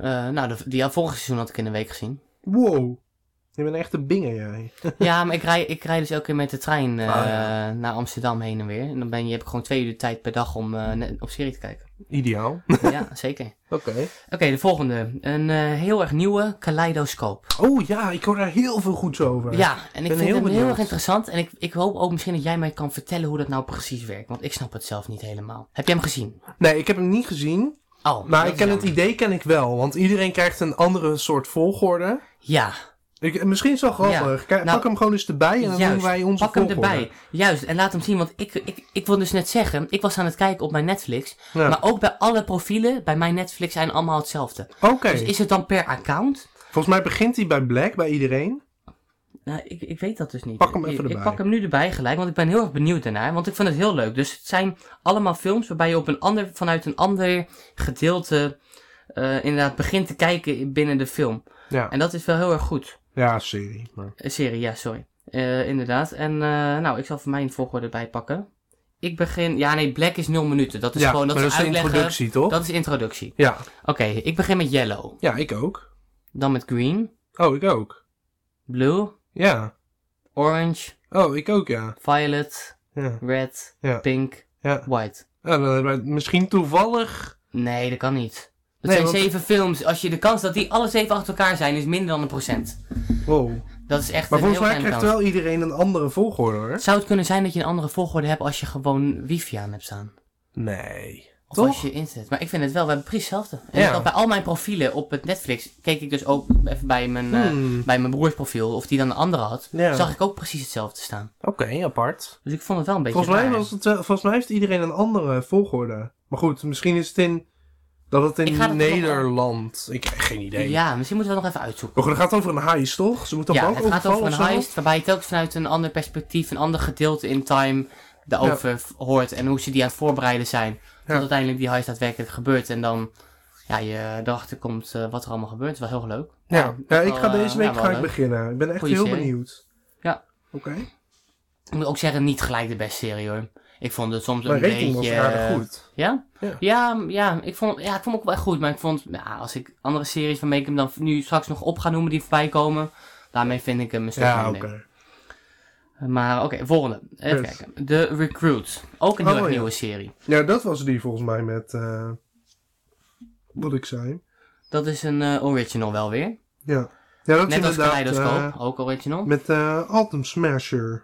Die vorige seizoen had ik in een week gezien. Wow. Je bent echt een binger, jij. Ja, maar ik rijd dus elke keer met de trein naar Amsterdam heen en weer. En dan heb ik gewoon 2 uur de tijd per dag om op serie te kijken. Ideaal. Ja, zeker. Oké. Oké, de volgende. Een heel erg nieuwe Kaleidoscoop. Oh ja, ik hoor daar heel veel goeds over. Ja, en ik vind hem heel benieuwd. erg interessant. En ik hoop ook misschien dat jij mij kan vertellen hoe dat nou precies werkt. Want ik snap het zelf niet helemaal. Heb jij hem gezien? Nee, ik heb hem niet gezien. Oh, Maar dat ik ken is het idee ken ik wel. Want iedereen krijgt een andere soort volgorde. Ja. Misschien is het wel grappig. Ja. Pak hem gewoon eens erbij en dan doen wij onze pak hem volgorde. erbij. Juist, en laat hem zien. Want ik wil dus net zeggen, ik was aan het kijken op mijn Netflix. Ja. Maar ook bij alle profielen, bij mijn Netflix zijn allemaal hetzelfde. Oké. Dus is het dan per account? Volgens mij begint hij bij Black, bij iedereen. Nou, ik weet dat dus niet. Pak hem even erbij. Ik pak hem nu erbij gelijk, want ik ben heel erg benieuwd daarnaar. Want ik vind het heel leuk. Dus het zijn allemaal films waarbij je vanuit een ander gedeelte inderdaad begint te kijken binnen de film. Ja. En dat is wel heel erg goed. Ja, serie. Maar... Serie, ja, sorry. Inderdaad. En ik zal voor mij een volgorde erbij pakken. Ik begin... Ja, nee, Black is 0 minuten. Dat is gewoon... Dat is de introductie, toch? Dat is de introductie. Ja. Oké, ik begin met Yellow. Ja, ik ook. Dan met Green. Oh, ik ook. Blue. Ja. Orange. Oh, ik ook, ja. Violet. Ja. Red. Ja. Pink. Ja. White. Ja, dan hebben we misschien toevallig... Nee, dat kan niet. Dat Nee, zijn want- 7 films. Als je de kans dat die alle 7 achter elkaar zijn, is minder dan 1%. Wow. Dat is echt Maar een volgens heel mij kleine krijgt kans. wel iedereen een andere volgorde, hoor. Zou het kunnen zijn dat je een andere volgorde hebt als je gewoon wifi aan hebt staan? Nee. Of Toch? als je internet. Maar ik vind het wel, we hebben precies hetzelfde. En Ja. ook bij al mijn profielen op het Netflix keek ik dus ook even bij mijn broers profiel, of die dan een andere had. Ja. Zag ik ook precies hetzelfde staan. Oké, apart. Dus ik vond het wel een beetje Volgens mij, raar. volgens mij heeft iedereen een andere volgorde. Maar goed, misschien is het in Ik ga het Nederland. Ik heb geen idee. Ja, misschien moeten we het nog even uitzoeken. Maar goed, het gaat over een heist, toch? Ze moeten op Ja, bank het gaat over overvallen een of zo? heist waarbij je telkens vanuit een ander perspectief, een ander gedeelte in time daarover hoort en hoe ze die aan het voorbereiden zijn. Tot uiteindelijk die heist daadwerkelijk gebeurt en dan je erachter komt wat er allemaal gebeurt. Het is wel heel leuk. Ja, ik ga deze week wel leuk. beginnen. Ik ben echt Goeie heel serie. benieuwd. Ja. Oké. Ik moet ook zeggen, niet gelijk de beste serie hoor. Ik vond het soms Mijn een rating beetje... was aardig goed. Ja? Ja. Ik vond hem ook wel echt goed. Maar ik vond, als ik andere series waarmee ik hem dan nu straks nog op ga noemen die voorbij komen, daarmee vind ik hem een stuk Ja, minder. oké. Maar oké, volgende. Even Yes. kijken. The Recruit. Ook een heel erg ja. nieuwe serie. Ja, dat was die volgens mij met... wat ik zei. Dat is een original wel weer. Ja. Ja, dat is Net als inderdaad... Kaleidoscoop. Ook original. met Atom Smasher.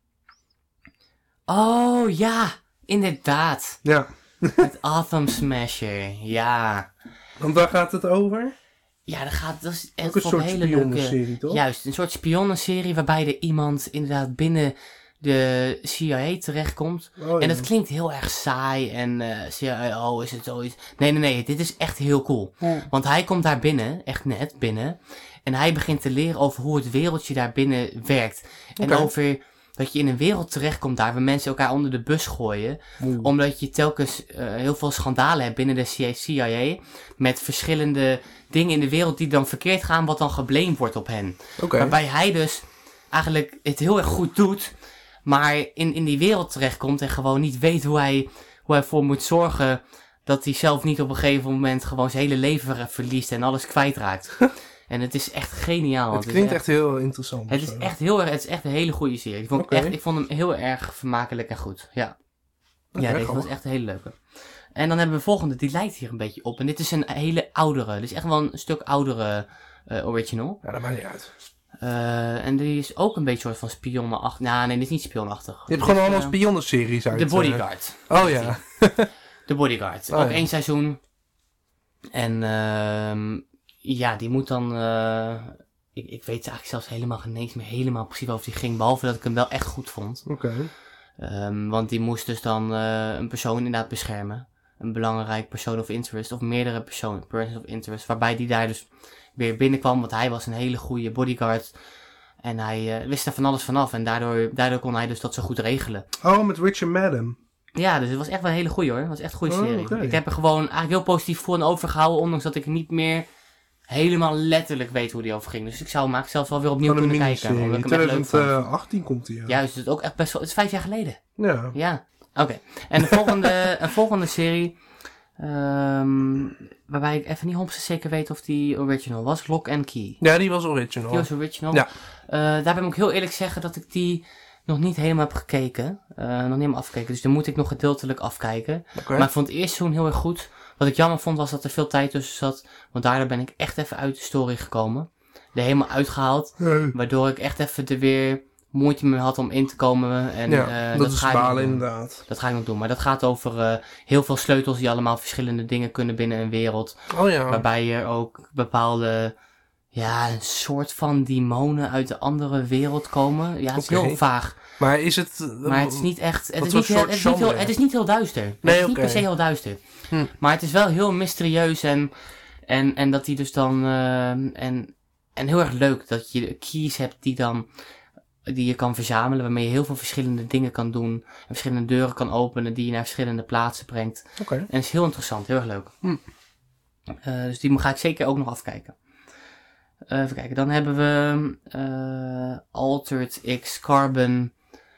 Oh ja, inderdaad. Ja. Met Atom Smasher. Ja. Want waar gaat het over? Ja, dat is echt Ook een voor soort hele spionnenserie, toch? Juist, een soort spionnenserie waarbij er iemand inderdaad binnen de CIA terechtkomt. Oh, ja. En dat klinkt heel erg saai en CIA, is het zoiets. Nee, dit is echt heel cool. Ja. Want hij komt daar binnen, echt net binnen. En hij begint te leren over hoe het wereldje daar binnen werkt. En Oké. over dat je in een wereld terechtkomt daar waar mensen elkaar onder de bus gooien. Omdat je telkens heel veel schandalen hebt binnen de CIA. Met verschillende dingen in de wereld die dan verkeerd gaan, wat dan geblamed wordt op hen. Oké. Waarbij hij dus eigenlijk het heel erg goed doet, maar in die wereld terechtkomt en gewoon niet weet hoe hij voor moet zorgen dat hij zelf niet op een gegeven moment gewoon zijn hele leven verliest en alles kwijtraakt. En het is echt geniaal. Het klinkt echt heel interessant. Het is echt heel erg, het is echt een hele goede serie. Ik vond hem heel erg vermakelijk en goed. Ja. Ja, deze was echt een hele leuke. En dan hebben we de volgende, die lijkt hier een beetje op. En dit is een hele oudere, dit is echt wel een stuk oudere original. Ja, dat maakt niet uit. En die is ook een beetje soort van spionnenachtig. Nou, nee, dit is niet spionnenachtig. Je hebt gewoon allemaal spionnenseries uit. The Bodyguard. Oh ja. The Bodyguard. Ook 1 seizoen. En ja, die moet dan... Ik weet eigenlijk zelfs helemaal geen eens meer helemaal precies over die ging. Behalve dat ik hem wel echt goed vond. Oké. Want die moest dus dan een persoon inderdaad beschermen. Een belangrijk persoon of interest. Of meerdere persons of interest. Waarbij die daar dus weer binnenkwam. Want hij was een hele goede bodyguard. En hij wist er van alles vanaf. En daardoor kon hij dus dat zo goed regelen. Oh, met Richard Madden. Ja, dus het was echt wel een hele goeie hoor. Het was echt een goede serie. Okay. Ik heb er gewoon eigenlijk heel positief voor en over gehouden. Ondanks dat ik niet meer helemaal letterlijk weet hoe die over ging. Dus ik zou hem eigenlijk zelfs wel weer opnieuw kunnen kijken. Omdat ik hem echt leuk vond. 2018 komt hij. Ja. Juist, het is ook echt best wel... Het is 5 jaar geleden. Ja. Ja, oké. En een volgende serie... waarbij ik even niet 100% zeker weet of die original was. Lock and Key. Ja, die was original. Die was original. Ja. Daarbij moet ik heel eerlijk zeggen dat ik die nog niet helemaal heb gekeken. Nog niet helemaal afgekeken. Dus dan moet ik nog gedeeltelijk afkijken. Okay. Maar ik vond het eerste seizoen heel erg goed. Wat ik jammer vond was dat er veel tijd tussen zat. Want daardoor ben ik echt even uit de story gekomen. Er helemaal uitgehaald. Waardoor ik echt even er weer moeite mee had om in te komen. En, dat is balen inderdaad. Dat ga ik nog doen. Maar dat gaat over heel veel sleutels die allemaal verschillende dingen kunnen binnen een wereld. Oh ja. Waarbij er ook bepaalde... Ja, een soort van demonen uit de andere wereld komen. Ja, het is heel vaag. Maar is het... maar het is niet echt... Het is niet heel duister. Nee, het is niet per se heel duister. Maar het is wel heel mysterieus en dat die dus dan... en heel erg leuk dat je keys hebt die je kan verzamelen. Waarmee je heel veel verschillende dingen kan doen. En verschillende deuren kan openen die je naar verschillende plaatsen brengt. Okay. En het is heel interessant. Heel erg leuk. Dus die ga ik zeker ook nog afkijken. Even kijken, dan hebben we Altered X Carbon.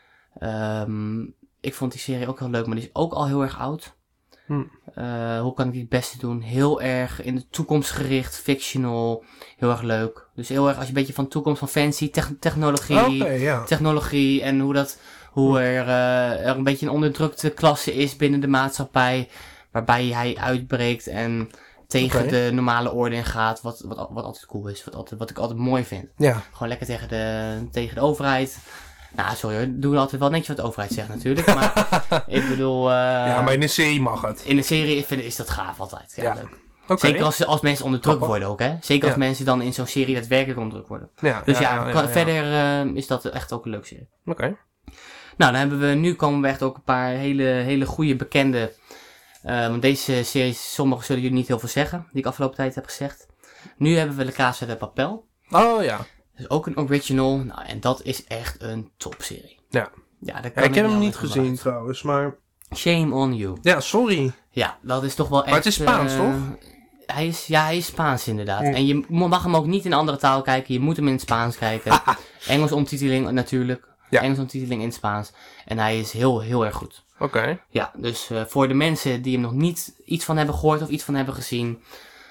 Ik vond die serie ook heel leuk, maar die is ook al heel erg oud. Hoe kan ik die het beste doen? Heel erg in de toekomst gericht, fictional, heel erg leuk. Dus heel erg als je een beetje van toekomst, van fancy, technologie en hoe er een beetje een onderdrukte klasse is binnen de maatschappij, waarbij hij uitbreekt en tegen de normale orde in gaat, wat altijd cool is, wat ik altijd mooi vind. Ja. Gewoon lekker tegen de overheid. Nou, sorry hoor, doen we altijd wel netjes wat de overheid zegt natuurlijk, maar ik bedoel... ja, maar in een serie mag het. In een serie is dat gaaf altijd, ja. Leuk. Okay. Zeker als mensen onderdrukt worden ook, hè. Zeker als mensen dan in zo'n serie daadwerkelijk onderdrukt worden. Ja, dus verder is dat echt ook een leuke serie. Oké. Nou, nu komen we echt ook een paar hele goede bekende... want deze series, sommige zullen jullie niet heel veel zeggen, die ik afgelopen tijd heb gezegd. Nu hebben we La Casa de Papel. Oh ja. Dus ook een original. Nou, en dat is echt een topserie. Ja. Ik heb hem niet gezien trouwens, maar... Shame on you. Ja, sorry. Ja, dat is toch wel echt... Maar het is Spaans, toch? Hij is Spaans inderdaad. En je mag hem ook niet in een andere taal kijken. Je moet hem in het Spaans kijken. Engels ondertiteling natuurlijk. Ja. Engels ondertiteling in het Spaans. En hij is heel erg goed. Oké. Ja, dus voor de mensen die hem nog niet iets van hebben gehoord of iets van hebben gezien.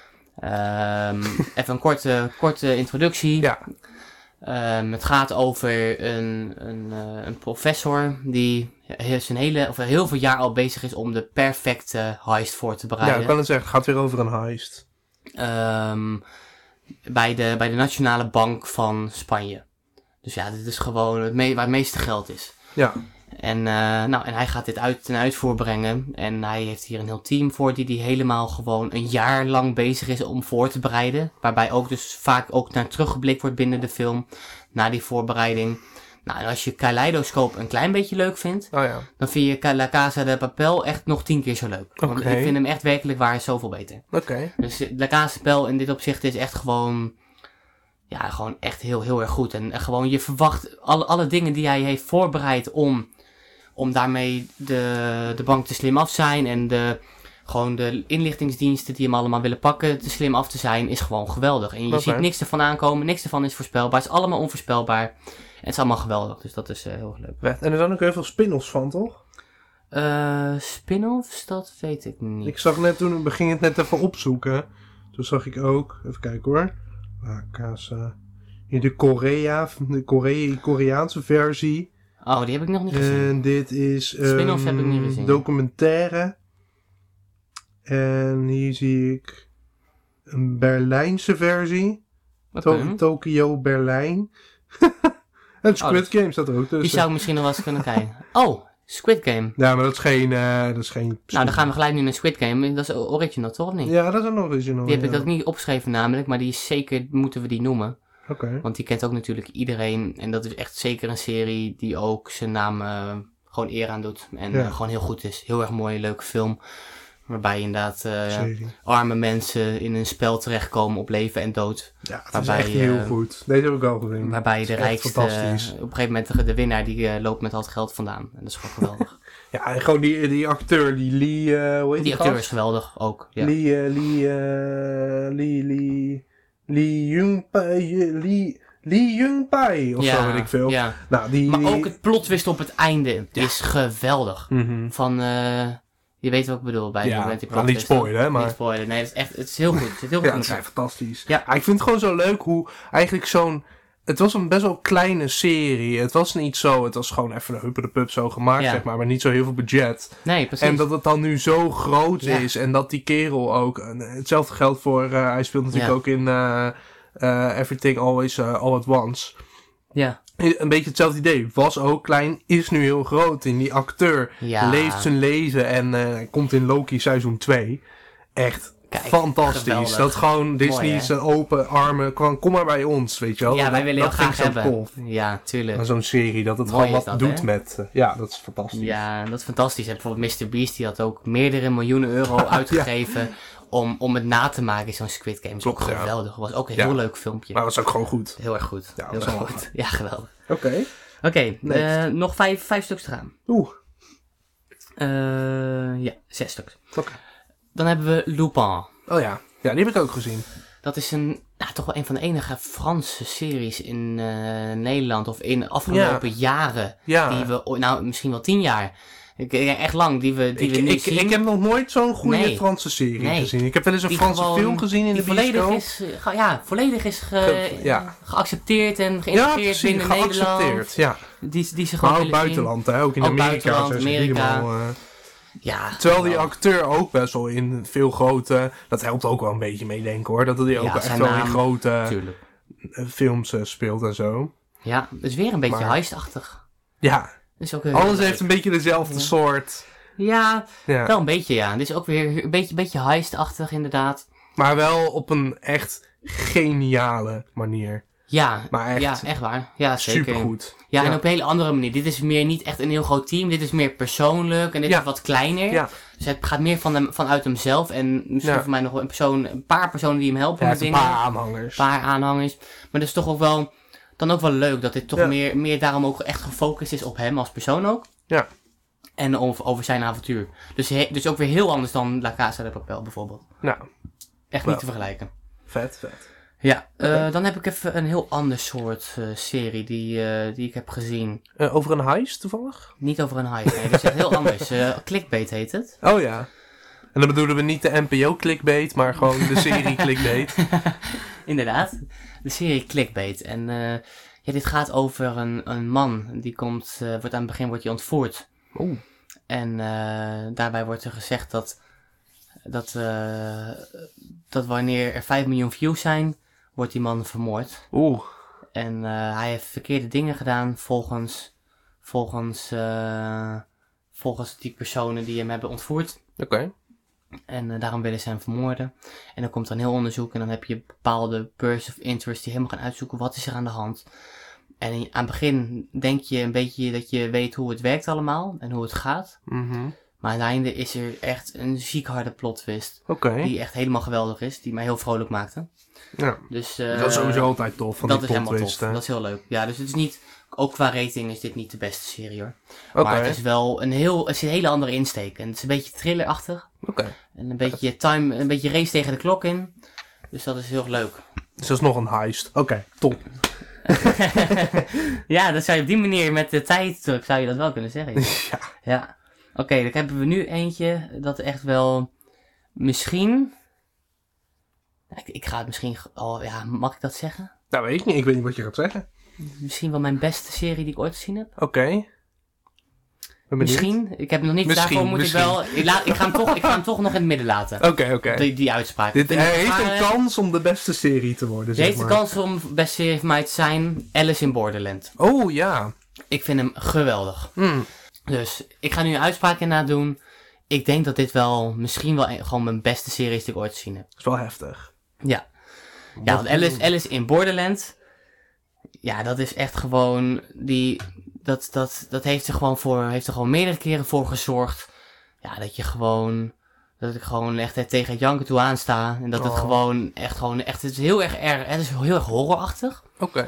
Even een korte introductie. Ja. Het gaat over een professor die heel veel jaar al bezig is om de perfecte heist voor te bereiden. Ja, ik kan het zeggen. Het gaat weer over een heist. Bij de Nationale Bank van Spanje. Dus ja, dit is gewoon waar het meeste geld is. Ja. En hij gaat dit ten uitvoer brengen. En hij heeft hier een heel team voor die helemaal gewoon een jaar lang bezig is om voor te bereiden. Waarbij ook dus vaak ook naar teruggeblikt wordt binnen de film. Na die voorbereiding. Nou, en als je Kaleidoscope een klein beetje leuk vindt. Dan vind je La Casa de Papel echt nog 10 keer zo leuk. Want ik vind hem echt werkelijk waar zoveel beter. Dus La Casa de Papel in dit opzicht is echt gewoon... Ja, gewoon echt heel erg goed. En gewoon je verwacht alle dingen die hij heeft voorbereid om daarmee de bank te slim af zijn. En gewoon de inlichtingsdiensten die hem allemaal willen pakken te slim af te zijn, is gewoon geweldig. En je ziet niks ervan aankomen, niks ervan is voorspelbaar. Het is allemaal onvoorspelbaar. En het is allemaal geweldig, dus dat is heel erg leuk. En er zijn ook heel veel spin-offs van, toch? Spin-offs, dat weet ik niet. Ik zag net toen, ik ging het net even opzoeken. Toen zag ik ook, even kijken hoor. La Casa. In de Koreaanse versie. Oh, die heb ik nog niet gezien. En dit is spin-offs heb ik niet gezien. Documentaire. En hier zie ik een Berlijnse versie. Tokio, Berlijn. En Squid Game staat er ook tussen. Die zou ik misschien nog wel eens kunnen kijken. Oh, Squid Game. Ja, maar dat is geen... Nou, dan gaan we gelijk nu naar Squid Game. Dat is original, toch? Of niet? Ja, dat is een original. Die heb ik ook niet opgeschreven namelijk, maar die is zeker, moeten we die noemen. Oké. Want die kent ook natuurlijk iedereen. En dat is echt zeker een serie die ook zijn naam gewoon eer aan doet. En gewoon heel goed is. Heel erg mooie, leuke film. Waarbij inderdaad arme mensen in een spel terechtkomen op leven en dood. Ja, het is echt heel goed. Deze heb ik al gezien. Waarbij de rijkste, op een gegeven moment de winnaar, die loopt met al het geld vandaan. En dat is gewoon geweldig. Ja, en gewoon die acteur, die Lee, hoe heet die acteur is geweldig ook. Ja. Lee Jung-pai of zo, weet ik veel. Ja. Nou, maar ook het plot twist op het einde is geweldig. Mm-hmm. Van... je weet wat ik bedoel bij die plot niet spoilen, hè? Maar... Niet spoilen, nee, het is heel goed. Het is heel goed. Het is echt fantastisch. Ja. Ik vind het gewoon zo leuk hoe eigenlijk zo'n... Het was een best wel kleine serie. Het was niet zo... Het was gewoon even een huppelde-pup zo gemaakt, zeg maar niet zo heel veel budget. Nee, precies. En dat het dan nu zo groot is. En dat die kerel ook... hetzelfde geldt voor... hij speelt natuurlijk ook in... Everything Always All at Once. Ja. Een beetje hetzelfde idee. Was ook klein, is nu heel groot. En die acteur leeft zijn leven en komt in Loki seizoen 2. Echt fantastisch. Geweldig. Dat gewoon Disney zijn open armen. Kom maar bij ons, weet je wel. Ja, wij willen heel graag hebben. Cool. Ja, tuurlijk. Zo'n serie, dat het gewoon wat doet met... ja, dat is fantastisch. Ja, dat is fantastisch. En bijvoorbeeld Mr. Beast, die had ook meerdere miljoenen euro uitgegeven... Om het na te maken, zo'n Squid Game. Dat is ook geweldig. Het was ook een heel leuk filmpje. Maar het was ook gewoon goed. Heel erg goed. Ja, heel goed. Ja, geweldig. Oké. Nog 5 stuks te gaan. 6 stuks. Dan hebben we Lupin. Oh ja. Ja, die heb ik ook gezien. Dat is toch wel een van de enige Franse series in Nederland. Of in de afgelopen jaren. Ja. Die we, misschien wel 10 jaar... echt lang, die we niet zien. Ik heb nog nooit zo'n goede Franse serie gezien. Ik heb wel eens een Franse film gezien in de bioscoop. Volledig is geaccepteerd en geïntegreerd binnen Nederland. Ja. Die ze gewoon maar ook buitenland, hè? Ook in Amerika. Terwijl die acteur ook best wel in veel grote... Dat helpt ook wel een beetje mee, denk ik, hoor. Dat hij ook echt wel in grote films speelt en zo. Ja, het is weer een beetje heistachtig. Ja. Alles heeft een beetje dezelfde soort. Ja, wel een beetje, ja. Het is ook weer een beetje heistachtig, inderdaad. Maar wel op een echt geniale manier. Ja, maar echt waar. Ja, zeker. Supergoed. Ja, en op een hele andere manier. Dit is meer niet echt een heel groot team. Dit is meer persoonlijk en dit is wat kleiner. Ja. Dus het gaat meer vanuit hemzelf. En misschien voor mij nog een paar personen die hem helpen met dingen. Een paar aanhangers. Maar dat is toch ook wel... Dan ook wel leuk dat dit toch meer daarom ook echt gefocust is op hem als persoon ook. Ja. En over zijn avontuur. Dus ook weer heel anders dan La Casa de Papel bijvoorbeeld. Nou. Echt niet te vergelijken. Vet. Ja, dan heb ik even een heel ander soort serie die ik heb gezien. Over een heist toevallig? Niet over een heist, nee. Dat is echt heel anders. Clickbait heet het. Oh ja. En dan bedoelen we niet de NPO clickbait, maar gewoon de serie clickbait. Inderdaad. De serie Clickbait. En dit gaat over een man. Die aan het begin wordt hij ontvoerd. Oeh. En daarbij wordt er gezegd dat wanneer er 5 miljoen views zijn, wordt die man vermoord. Oeh. En hij heeft verkeerde dingen gedaan volgens die personen die hem hebben ontvoerd. Oké. En daarom willen ze hem vermoorden. En dan komt er een heel onderzoek. En dan heb je bepaalde persons of interest die helemaal gaan uitzoeken. Wat is er aan de hand? En aan het begin denk je een beetje dat je weet hoe het werkt allemaal. En hoe het gaat. Mm-hmm. Maar aan het einde is er echt een ziek harde plot twist. Okay. Die echt helemaal geweldig is. Die mij heel vrolijk maakte. Ja. Dus, dat is sowieso altijd tof. Van dat die is helemaal twist, tof. Hè? Dat is heel leuk. Ja, dus het is niet... Ook qua rating is dit niet de beste serie hoor. Okay. Maar het is wel het is een hele andere insteek. En het is een beetje thrillerachtig. Oké. En een beetje race tegen de klok in. Dus dat is heel leuk. Dus dat is nog een heist. Oké, top. Ja, dat zou je op die manier met de tijddruk zou je dat wel kunnen zeggen. Ja. Oké, dan hebben we nu eentje dat echt wel misschien... Ik ga het misschien... mag ik dat zeggen? Nou, weet ik niet. Ik weet niet wat je gaat zeggen. Misschien wel mijn beste serie die ik ooit gezien heb. Oké. Misschien. Ik heb nog niet. Daarvoor moet ik wel. Ik ga hem toch nog in het midden laten. Oké. Die uitspraak. Hij heeft een kans om de beste serie te worden. Hij heeft een kans om de beste serie van mij te zijn. Alice in Borderland. Oh ja. Ik vind hem geweldig. Dus ik ga nu een uitspraak inderdaad doen. Ik denk dat dit wel misschien wel gewoon mijn beste serie is die ik ooit gezien heb. Dat is wel heftig. Ja. Ja, want Alice in Borderland. Ja, dat is echt gewoon dat heeft er gewoon meerdere keren voor gezorgd. Ja, dat ik gewoon echt tegen het janken toe aansta. En dat het het is heel erg horrorachtig. Oké.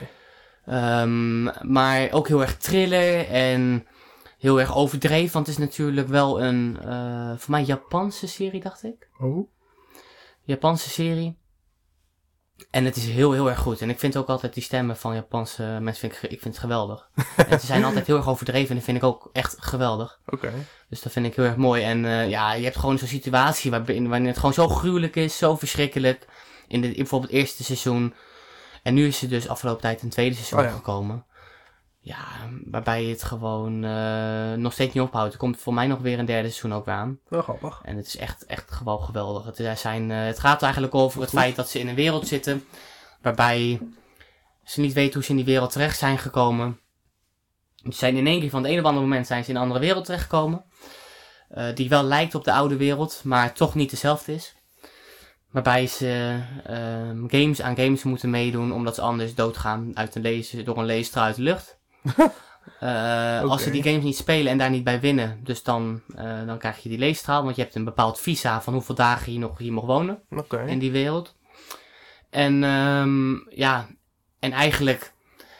Maar ook heel erg thriller en heel erg overdreven. Want het is natuurlijk wel een, voor mij Japanse serie, dacht ik. Oh. Japanse serie. En het is heel erg goed. En ik vind ook altijd die stemmen van Japanse mensen, ik vind het geweldig. En ze zijn altijd heel erg overdreven en dat vind ik ook echt geweldig. Oké. Dus dat vind ik heel erg mooi. En je hebt gewoon zo'n situatie waarin het gewoon zo gruwelijk is, zo verschrikkelijk. In bijvoorbeeld het eerste seizoen. En nu is er dus afgelopen tijd een tweede seizoen gekomen. Ja, waarbij het gewoon nog steeds niet ophoudt. Er komt voor mij nog weer een derde seizoen ook weer aan. Wel grappig. En het is echt gewoon geweldig. Het gaat eigenlijk over het feit dat ze in een wereld zitten waarbij ze niet weten hoe ze in die wereld terecht zijn gekomen. Ze zijn in één keer van het een of andere moment zijn ze in een andere wereld terechtgekomen. Die wel lijkt op de oude wereld, maar toch niet dezelfde is. Waarbij ze aan games moeten meedoen omdat ze anders doodgaan door een laser uit de lucht. Als ze die games niet spelen en daar niet bij winnen, dus dan krijg je die leesstraal, want je hebt een bepaald visa van hoeveel dagen je hier mag wonen in die wereld. En en eigenlijk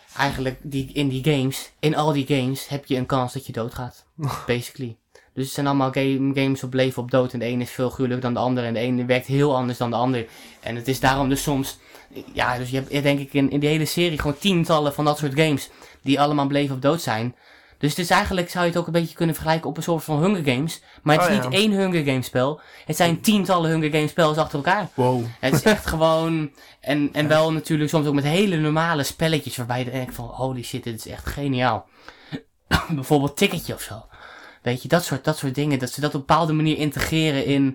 in al die games heb je een kans dat je doodgaat, basically. Dus het zijn allemaal games op leven op dood en de ene is veel gruwelijker dan de andere en de ene werkt heel anders dan de ander. En het is daarom dus soms, dus je hebt denk ik in die hele serie gewoon tientallen van dat soort games die allemaal bleven op dood zijn. Dus het is eigenlijk, zou je het ook een beetje kunnen vergelijken op een soort van Hunger Games. Maar het is niet één Hunger Games spel. Het zijn tientallen Hunger Games spels achter elkaar. Wow. Het is echt gewoon, en wel natuurlijk soms ook met hele normale spelletjes waarbij je denkt van holy shit, dit is echt geniaal. Bijvoorbeeld Ticketje of zo. Weet je, dat soort dingen, dat ze dat op een bepaalde manier integreren in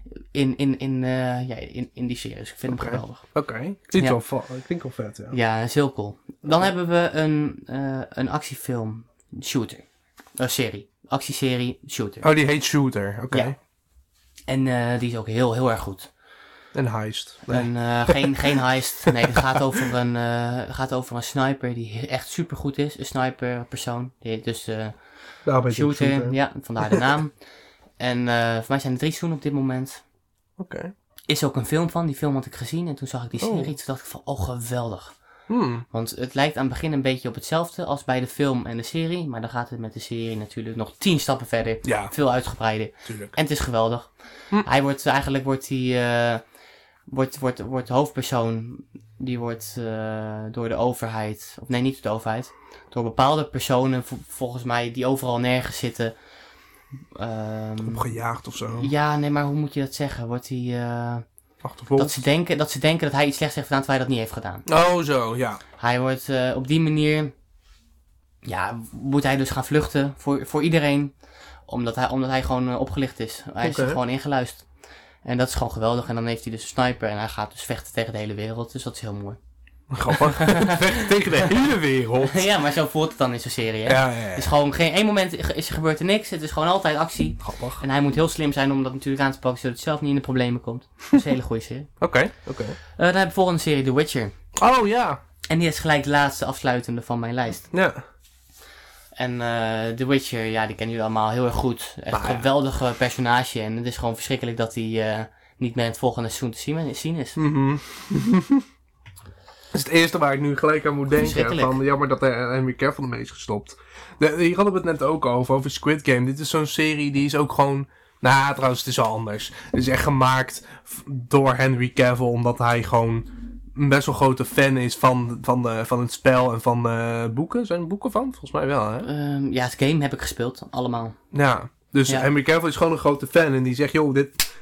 die serie. Dus ik vind hem geweldig. Oké. Klinkt wel vet, ja. Ja, dat is heel cool. Dan hebben we een actiefilm shooter. Serie. Actieserie shooter. Oh, die heet Shooter. Oké. Ja. En die is ook heel erg goed. Een heist. Nee. Geen heist. Nee, het gaat over een sniper die echt super goed is. Een sniper persoon. Shooter. Ja, vandaar de naam. En voor mij zijn er 3 seizoenen op dit moment. Oké. Is ook een film van. Die film had ik gezien. En toen zag ik die serie. Toen dacht ik van, geweldig. Want het lijkt aan het begin een beetje op hetzelfde als bij de film en de serie. Maar dan gaat het met de serie natuurlijk nog 10 stappen verder. Ja. Veel uitgebreider. Tuurlijk. En het is geweldig. Hij wordt de hoofdpersoon. Die wordt door de overheid. Of nee, niet door de overheid. Door bepaalde personen volgens mij die overal nergens zitten. Opgejaagd of zo. Ja, nee, maar hoe moet je dat zeggen? Wordt hij... achtervolgd. Dat ze denken dat hij iets slechts heeft gedaan terwijl hij dat niet heeft gedaan. Oh, zo, ja. Hij wordt op die manier... Ja, moet hij dus gaan vluchten voor iedereen. Omdat hij gewoon opgelicht is. Hij is er gewoon ingeluisterd. En dat is gewoon geweldig. En dan heeft hij dus een sniper en hij gaat dus vechten tegen de hele wereld. Dus dat is heel mooi. Grappig. Vechten tegen de hele wereld. Ja, maar zo voelt het dan in zo'n serie, hè? Ja. Het is gewoon geen één moment gebeurt er niks. Het is gewoon altijd actie. Grappig. En hij moet heel slim zijn om dat natuurlijk aan te pakken, zodat het zelf niet in de problemen komt. Dat is een hele goede serie. Oké. Dan hebben we de volgende serie, The Witcher. Oh, ja. En die is gelijk de laatste afsluitende van mijn lijst. Ja. En The Witcher, ja, die kennen jullie allemaal heel erg goed. Echt een geweldige personage. En het is gewoon verschrikkelijk dat hij niet meer in het volgende seizoen te zien is. Dat is het eerste waar ik nu gelijk aan moet denken. Van, jammer dat Henry Cavill ermee is gestopt. Hier hadden we het net ook over Squid Game. Dit is zo'n serie die is ook gewoon... Nou, trouwens, het is wel anders. Het is echt gemaakt door Henry Cavill, omdat hij gewoon een best wel grote fan is van het spel en van boeken. Zijn er boeken van? Volgens mij wel, hè? Ja, het game heb ik gespeeld. Allemaal. Ja, dus Henry Cavill is gewoon een grote fan. En die zegt, joh,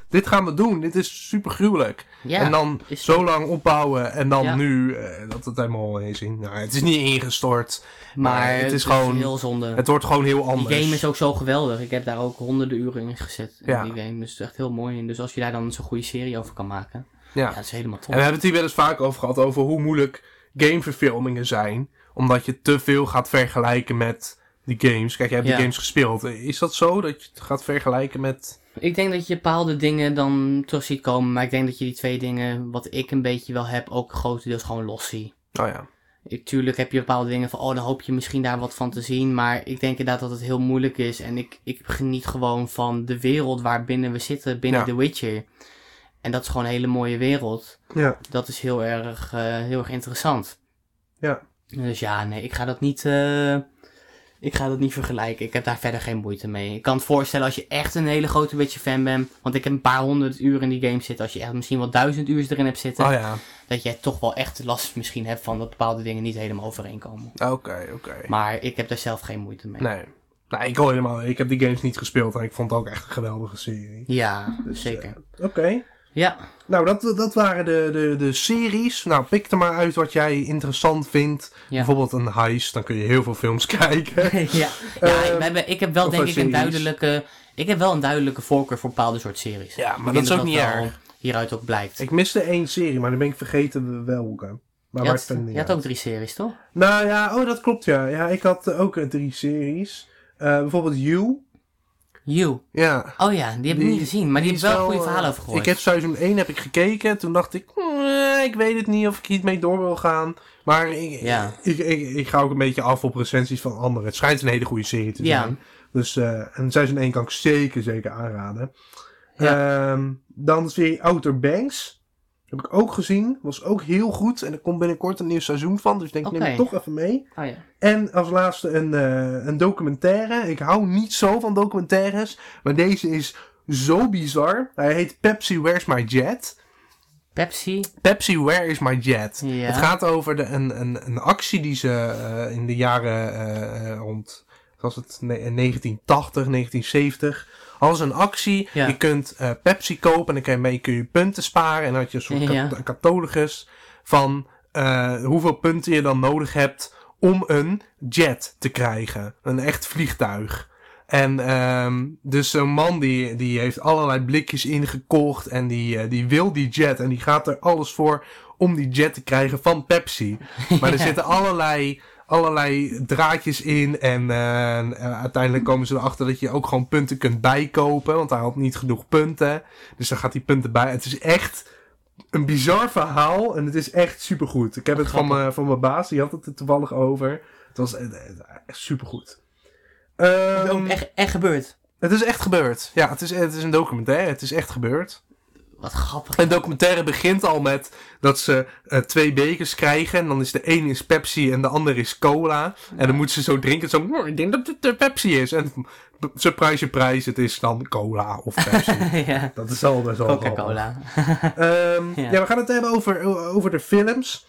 dit gaan we doen. Dit is super gruwelijk. Ja, en dan zo lang opbouwen en dan nu dat het helemaal is. Nou, het is niet ingestort. Maar het is gewoon heel zonde. Het wordt gewoon heel anders. Die game is ook zo geweldig. Ik heb daar ook honderden uren in gezet. In die game. Dus het is echt heel mooi. En dus als je daar dan zo'n goede serie over kan maken. Ja, dat is helemaal top. En we hebben het hier wel eens vaak over gehad. Over hoe moeilijk gameverfilmingen zijn. Omdat je te veel gaat vergelijken met die games. Kijk, jij hebt die games gespeeld. Is dat zo? Dat je het gaat vergelijken met... Ik denk dat je bepaalde dingen dan terug ziet komen. Maar ik denk dat je die twee dingen, wat ik een beetje wel heb, ook grotendeels gewoon los zie. Oh ja. Tuurlijk heb je bepaalde dingen van, dan hoop je misschien daar wat van te zien. Maar ik denk inderdaad dat het heel moeilijk is. En ik geniet gewoon van de wereld waarbinnen we zitten, binnen The Witcher. En dat is gewoon een hele mooie wereld. Ja. Dat is heel erg interessant. Ja. Dus nee, ik ga dat niet vergelijken. Ik heb daar verder geen moeite mee. Ik kan het voorstellen als je echt een hele grote Witcher fan bent. Want ik heb een paar 100 uur in die game zitten. Als je echt misschien wel 1000 uur erin hebt zitten. Oh ja. Dat jij toch wel echt last misschien hebt van dat bepaalde dingen niet helemaal overeenkomen. Oké. Maar ik heb daar zelf geen moeite mee. Nee. Ik heb die games niet gespeeld. En ik vond het ook echt een geweldige serie. Ja, dus, zeker. Oké. Ja. Nou, dat waren de series. Nou, pik er maar uit wat jij interessant vindt. Ja. Bijvoorbeeld een heist, dan kun je heel veel films kijken. Ik heb wel denk ik een duidelijke voorkeur voor bepaalde soort series. Ja, maar dat is ook niet erg. Hieruit ook blijkt. Ik miste 1 serie, maar dan ben ik vergeten welke. Maar je had ook 3 series, toch? Nou ja, dat klopt ja. Ja, ik had ook 3 series. Bijvoorbeeld You. Ja. Oh ja, die heb ik niet gezien, maar die heeft wel een goede verhaal over gehoord. Ik heb seizoen 1 heb ik gekeken. Toen dacht ik, ik weet het niet of ik hiermee door wil gaan. Maar ik ga ook een beetje af op recensies van anderen. Het schijnt een hele goede serie te zijn. Dus, en seizoen 1 kan ik zeker aanraden. Ja. Dan de serie Outer Banks. Heb ik ook gezien. Was ook heel goed. En er komt binnenkort een nieuw seizoen van. Dus ik denk, neem het toch even mee. Oh, ja. En als laatste een documentaire. Ik hou niet zo van documentaires. Maar deze is zo bizar. Hij heet Pepsi, Where's My Jet? Pepsi, Where is My Jet? Ja. Het gaat over een actie die ze in de jaren rond... was het 1980, 1970... Als een actie, je kunt Pepsi kopen en dan kun je punten sparen. En dan had je een soort catalogus van hoeveel punten je dan nodig hebt om een jet te krijgen. Een echt vliegtuig. En dus zo'n man die heeft allerlei blikjes ingekocht en die wil die jet. En die gaat er alles voor om die jet te krijgen van Pepsi. Maar er zitten allerlei draadjes in en uiteindelijk komen ze erachter dat je ook gewoon punten kunt bijkopen, want hij had niet genoeg punten. Dus dan gaat hij punten bij. Het is echt een bizar verhaal en het is echt supergoed. Ik heb het van mijn baas, die had het er toevallig over. Het was echt supergoed. Het is ook echt gebeurd? Het is echt gebeurd. Ja, het is een documentaire. Het is echt gebeurd. Wat grappig. Een documentaire begint al met dat ze 2 bekers krijgen. En dan is de ene is Pepsi en de andere is cola. Ja. En dan moeten ze zo drinken. Zo, ik denk dat het de Pepsi is. En surprise, het is dan cola of Pepsi. Ja. Dat is al best wel Coca-Cola. We gaan het hebben over de films.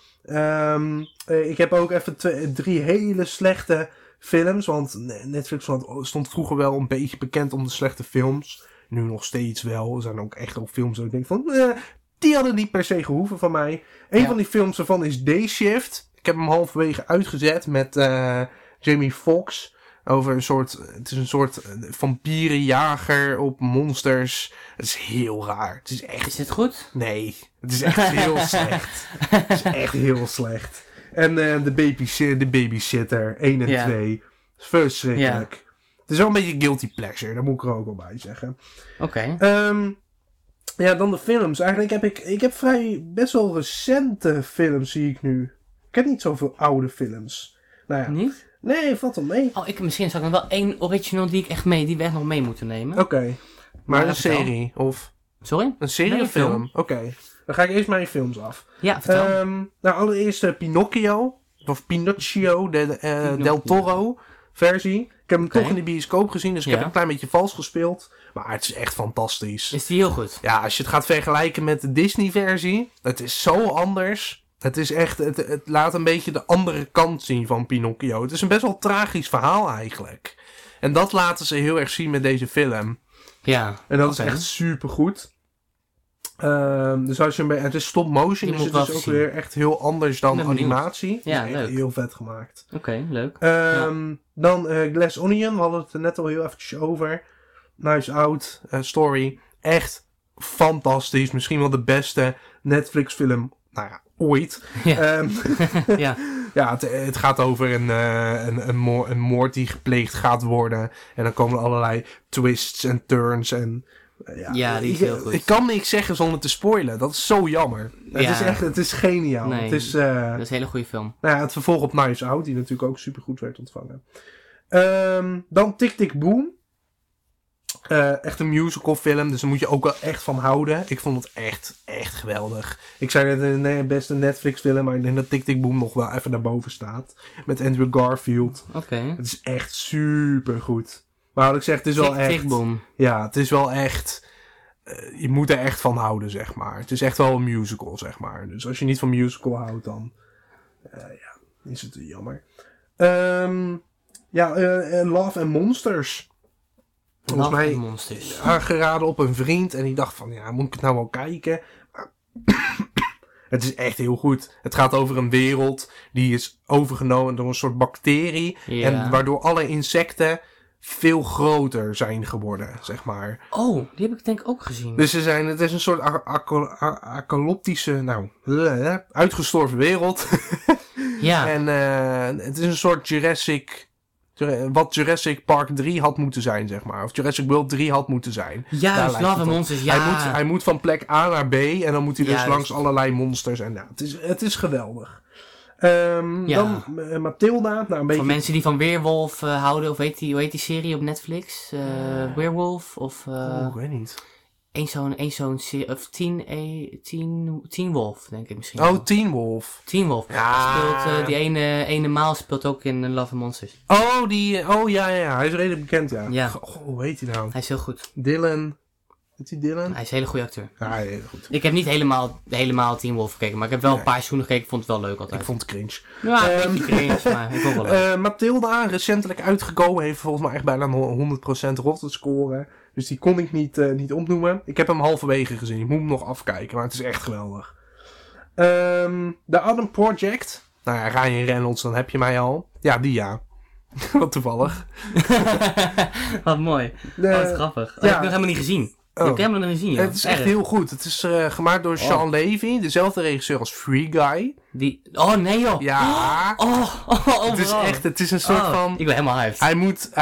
Ik heb ook even 3 hele slechte films. Want Netflix stond vroeger wel een beetje bekend om de slechte films. Nu nog steeds wel. Er zijn ook echt ook films dat ik denk van... die hadden niet per se gehoeven van mij. Een van die films ervan is Day Shift. Ik heb hem halverwege uitgezet met Jamie Foxx. Over het is een soort vampierenjager op monsters. Het is heel raar. Het is echt... Is het goed? Nee. Het is echt heel slecht. Het is echt heel slecht. En de babysitter 1 en 2. Verschrikkelijk. Ja. Het is wel een beetje guilty pleasure, daar moet ik er ook wel bij zeggen. Oké. Dan de films. Eigenlijk ik heb best wel recente films, zie ik nu. Ik heb niet zoveel oude films. Nou ja. Niet? Nee, valt wel mee. Misschien zou ik nog wel 1 original die we echt nog mee moeten nemen. Oké. Maar een serie, of... Sorry? Een serie of film? Oké. Dan ga ik eerst maar je films af. Ja, vertel. Allereerst Pinocchio. Of Pinocchio, Del Toro versie. Ik heb hem toch in de bioscoop gezien, dus ik heb een klein beetje vals gespeeld. Maar het is echt fantastisch. Is die heel goed? Ja, als je het gaat vergelijken met de Disney-versie, het is zo anders. Het is echt, het laat een beetje de andere kant zien van Pinocchio. Het is een best wel tragisch verhaal eigenlijk. En dat laten ze heel erg zien met deze film. Ja. En dat is echt supergoed. Dus als je het is stop motion, dus het is ook weer echt heel anders dan animatie. Ja, leuk. Heel vet gemaakt. Oké, leuk. Dan Glass Onion, we hadden het er net al heel eventjes over. Nice Out, story. Echt fantastisch. Misschien wel de beste Netflix film, ooit. Ja. Ja. Ja, het gaat over een moord die gepleegd gaat worden. En dan komen er allerlei twists en turns en... Ja, die is heel goed. Ik kan niks zeggen zonder te spoilen. Dat is zo jammer. Het is geniaal. Nee, het is, dat is een hele goede film. Het vervolg op Knives Out, die natuurlijk ook supergoed werd ontvangen. Dan Tick Tick Boom. Echt een musical film, dus daar moet je ook wel echt van houden. Ik vond het echt geweldig. Ik zei net de beste Netflix film, maar ik denk dat Tick Tick Boom nog wel even daarboven staat. Met Andrew Garfield. Oké. Het is echt super goed. Maar wat ik zeg, het is wel echt... Tick Boom. Ja, het is wel echt... je moet er echt van houden, zeg maar. Het is echt wel een musical, zeg maar. Dus als je niet van musical houdt, dan... is het jammer. Love and Monsters. Volgens mij aangeraden op een vriend. En ik dacht van, moet ik het nou wel kijken? Maar het is echt heel goed. Het gaat over een wereld die is overgenomen door een soort bacterie. Ja. En waardoor alle insecten veel groter zijn geworden, zeg maar. Oh, die heb ik denk ik ook gezien. Dus het is een soort apocalyptische, uitgestorven wereld. Ja. En het is een soort wat Jurassic Park 3 had moeten zijn, zeg maar. Of Jurassic World 3 had moeten zijn. Ja, Love and Monsters, ja. Hij moet van plek A naar B en dan moet hij dus langs allerlei monsters. En het is geweldig. Dan Mathilda. Een beetje... Voor mensen die van Weerwolf houden, of hoe heet die serie op Netflix? Weerwolf? Of... ik weet niet. Eén zo'n serie, of Teen Wolf, denk ik misschien. Oh, Teen Wolf. Teen Wolf. Ja. Speelt, die ene maal speelt ook in Love and Monsters. Ja. Hij is redelijk bekend, ja. Ja. Hoe heet hij nou? Hij is heel goed. Dylan. Is hij Dylan? Hij is een hele goede acteur. Ja, heel goed. Ik heb niet helemaal Teen Wolf gekeken, maar ik heb wel een paar seizoenen gekeken. Ik vond het wel leuk altijd. Ik vond het cringe. Ja, een beetje cringe, maar ik vond het wel leuk. Mathilda, recentelijk uitgekomen, heeft volgens mij echt bijna 100% Rotten score. Dus die kon ik niet opnoemen. Ik heb hem halverwege gezien. Ik moet hem nog afkijken, maar het is echt geweldig. The Adam Project. Ryan Reynolds, dan heb je mij al. Ja, die ja. Wat toevallig. Wat mooi. Wat grappig. Dat heb ik nog helemaal niet gezien. Ik heb hem nog niet gezien, ja. Het is echt heel goed. Het is gemaakt door Sean Levy, dezelfde regisseur als Free Guy. Oh nee joh. Ja. Het is een soort van... Ik ben helemaal hyped. Hij moet,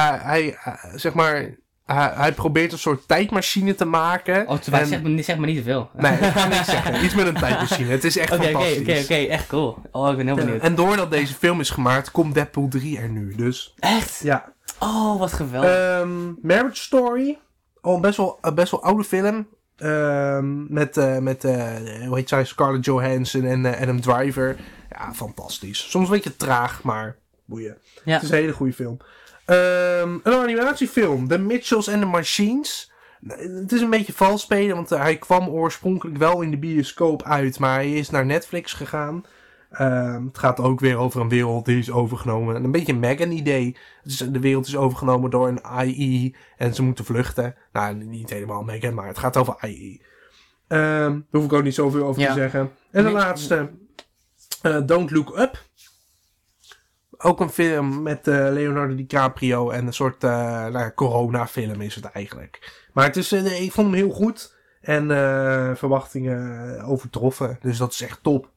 hij probeert een soort tijdmachine te maken. Zeg maar niet te veel. Nee, ik ga niet zeggen. Iets met een tijdmachine. Het is echt fantastisch. Oké, echt cool. Ik ben heel benieuwd. En doordat deze film is gemaakt, komt Deadpool 3 er nu. Dus. Echt? Ja. Oh, wat geweldig. Marriage Story. Al een best wel oude film. Met hoe heet zij? Scarlett Johansson en Adam Driver. Ja, fantastisch. Soms een beetje traag, maar boeien. Ja. Het is een hele goede film. Een animatiefilm. The Mitchells and the Machines. Het is een beetje vals spelen, want hij kwam oorspronkelijk wel in de bioscoop uit, maar hij is naar Netflix gegaan. Het gaat ook weer over een wereld die is overgenomen. Een beetje een Megan-idee. De wereld is overgenomen door een AI en ze moeten vluchten. Nou, niet helemaal Megan, maar het gaat over AI. Daar hoef ik ook niet zoveel over te zeggen. En de laatste. Don't Look Up. Ook een film met Leonardo DiCaprio en een soort corona-film is het eigenlijk. Maar het is, ik vond hem heel goed en verwachtingen overtroffen. Dus dat is echt top.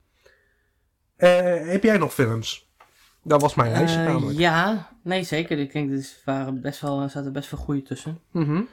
Heb jij nog films? Dat was mijn lijstje namelijk. Ja, nee zeker. Ik denk er zaten best wel goede tussen. Mm-hmm.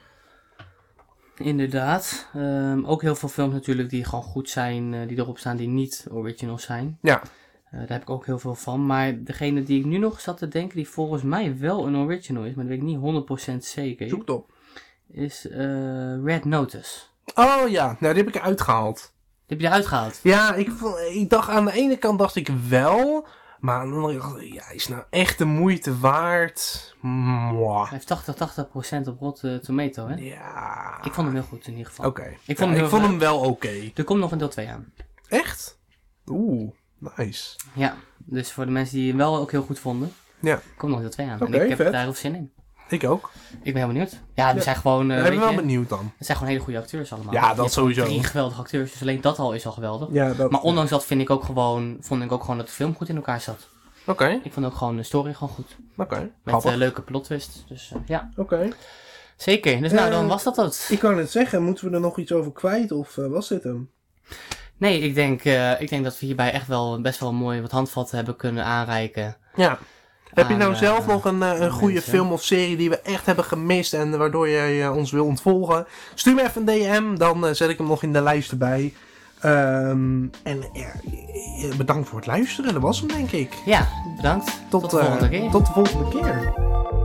Inderdaad. Ook heel veel films natuurlijk die gewoon goed zijn, die erop staan die niet original zijn. Ja. Daar heb ik ook heel veel van. Maar degene die ik nu nog zat te denken, die volgens mij wel een original is, maar dat weet ik niet 100% zeker. Zoek het op. Is Red Notice. Oh ja, nou die heb ik eruit gehaald. Die heb je eruit gehaald? Ja, ik dacht aan de ene kant dacht ik wel, maar aan de andere kant, ja, is nou echt de moeite waard? Mwah. Hij heeft 80% op Rotten Tomato, hè? Ja. Ik vond hem heel goed in ieder geval. Oké. Ik vond hem wel oké. Er komt nog een deel 2 aan. Echt? Oeh. Nice. Ja, dus voor de mensen die hem wel ook heel goed vonden, komt nog deel 2 aan. Okay, en ik heb vet. daar heel zin in. Ik ook. Ik ben heel benieuwd. Ja, we zijn gewoon... ik ben wel benieuwd dan. Het zijn gewoon hele goede acteurs allemaal. Ja, dat sowieso. 3 geweldige acteurs, dus alleen dat al is al geweldig. Ja, maar ondanks dat vond ik ook gewoon dat de film goed in elkaar zat. Oké. Ik vond ook gewoon de story gewoon goed. Oké. Met leuke plot twist. Dus ja. Oké. Zeker. Dus nou, dan was dat het. Ik kan het zeggen. Moeten we er nog iets over kwijt of was dit hem? Nee, ik denk dat we hierbij echt wel best wel mooi wat handvatten hebben kunnen aanreiken. Ja. Heb je nou zelf nog een goede film of serie die we echt hebben gemist en waardoor jij ons wil ontvolgen? Stuur me even een DM, dan zet ik hem nog in de lijst erbij. Bedankt voor het luisteren, dat was hem denk ik. Ja, bedankt. Tot de volgende keer. Tot de volgende keer.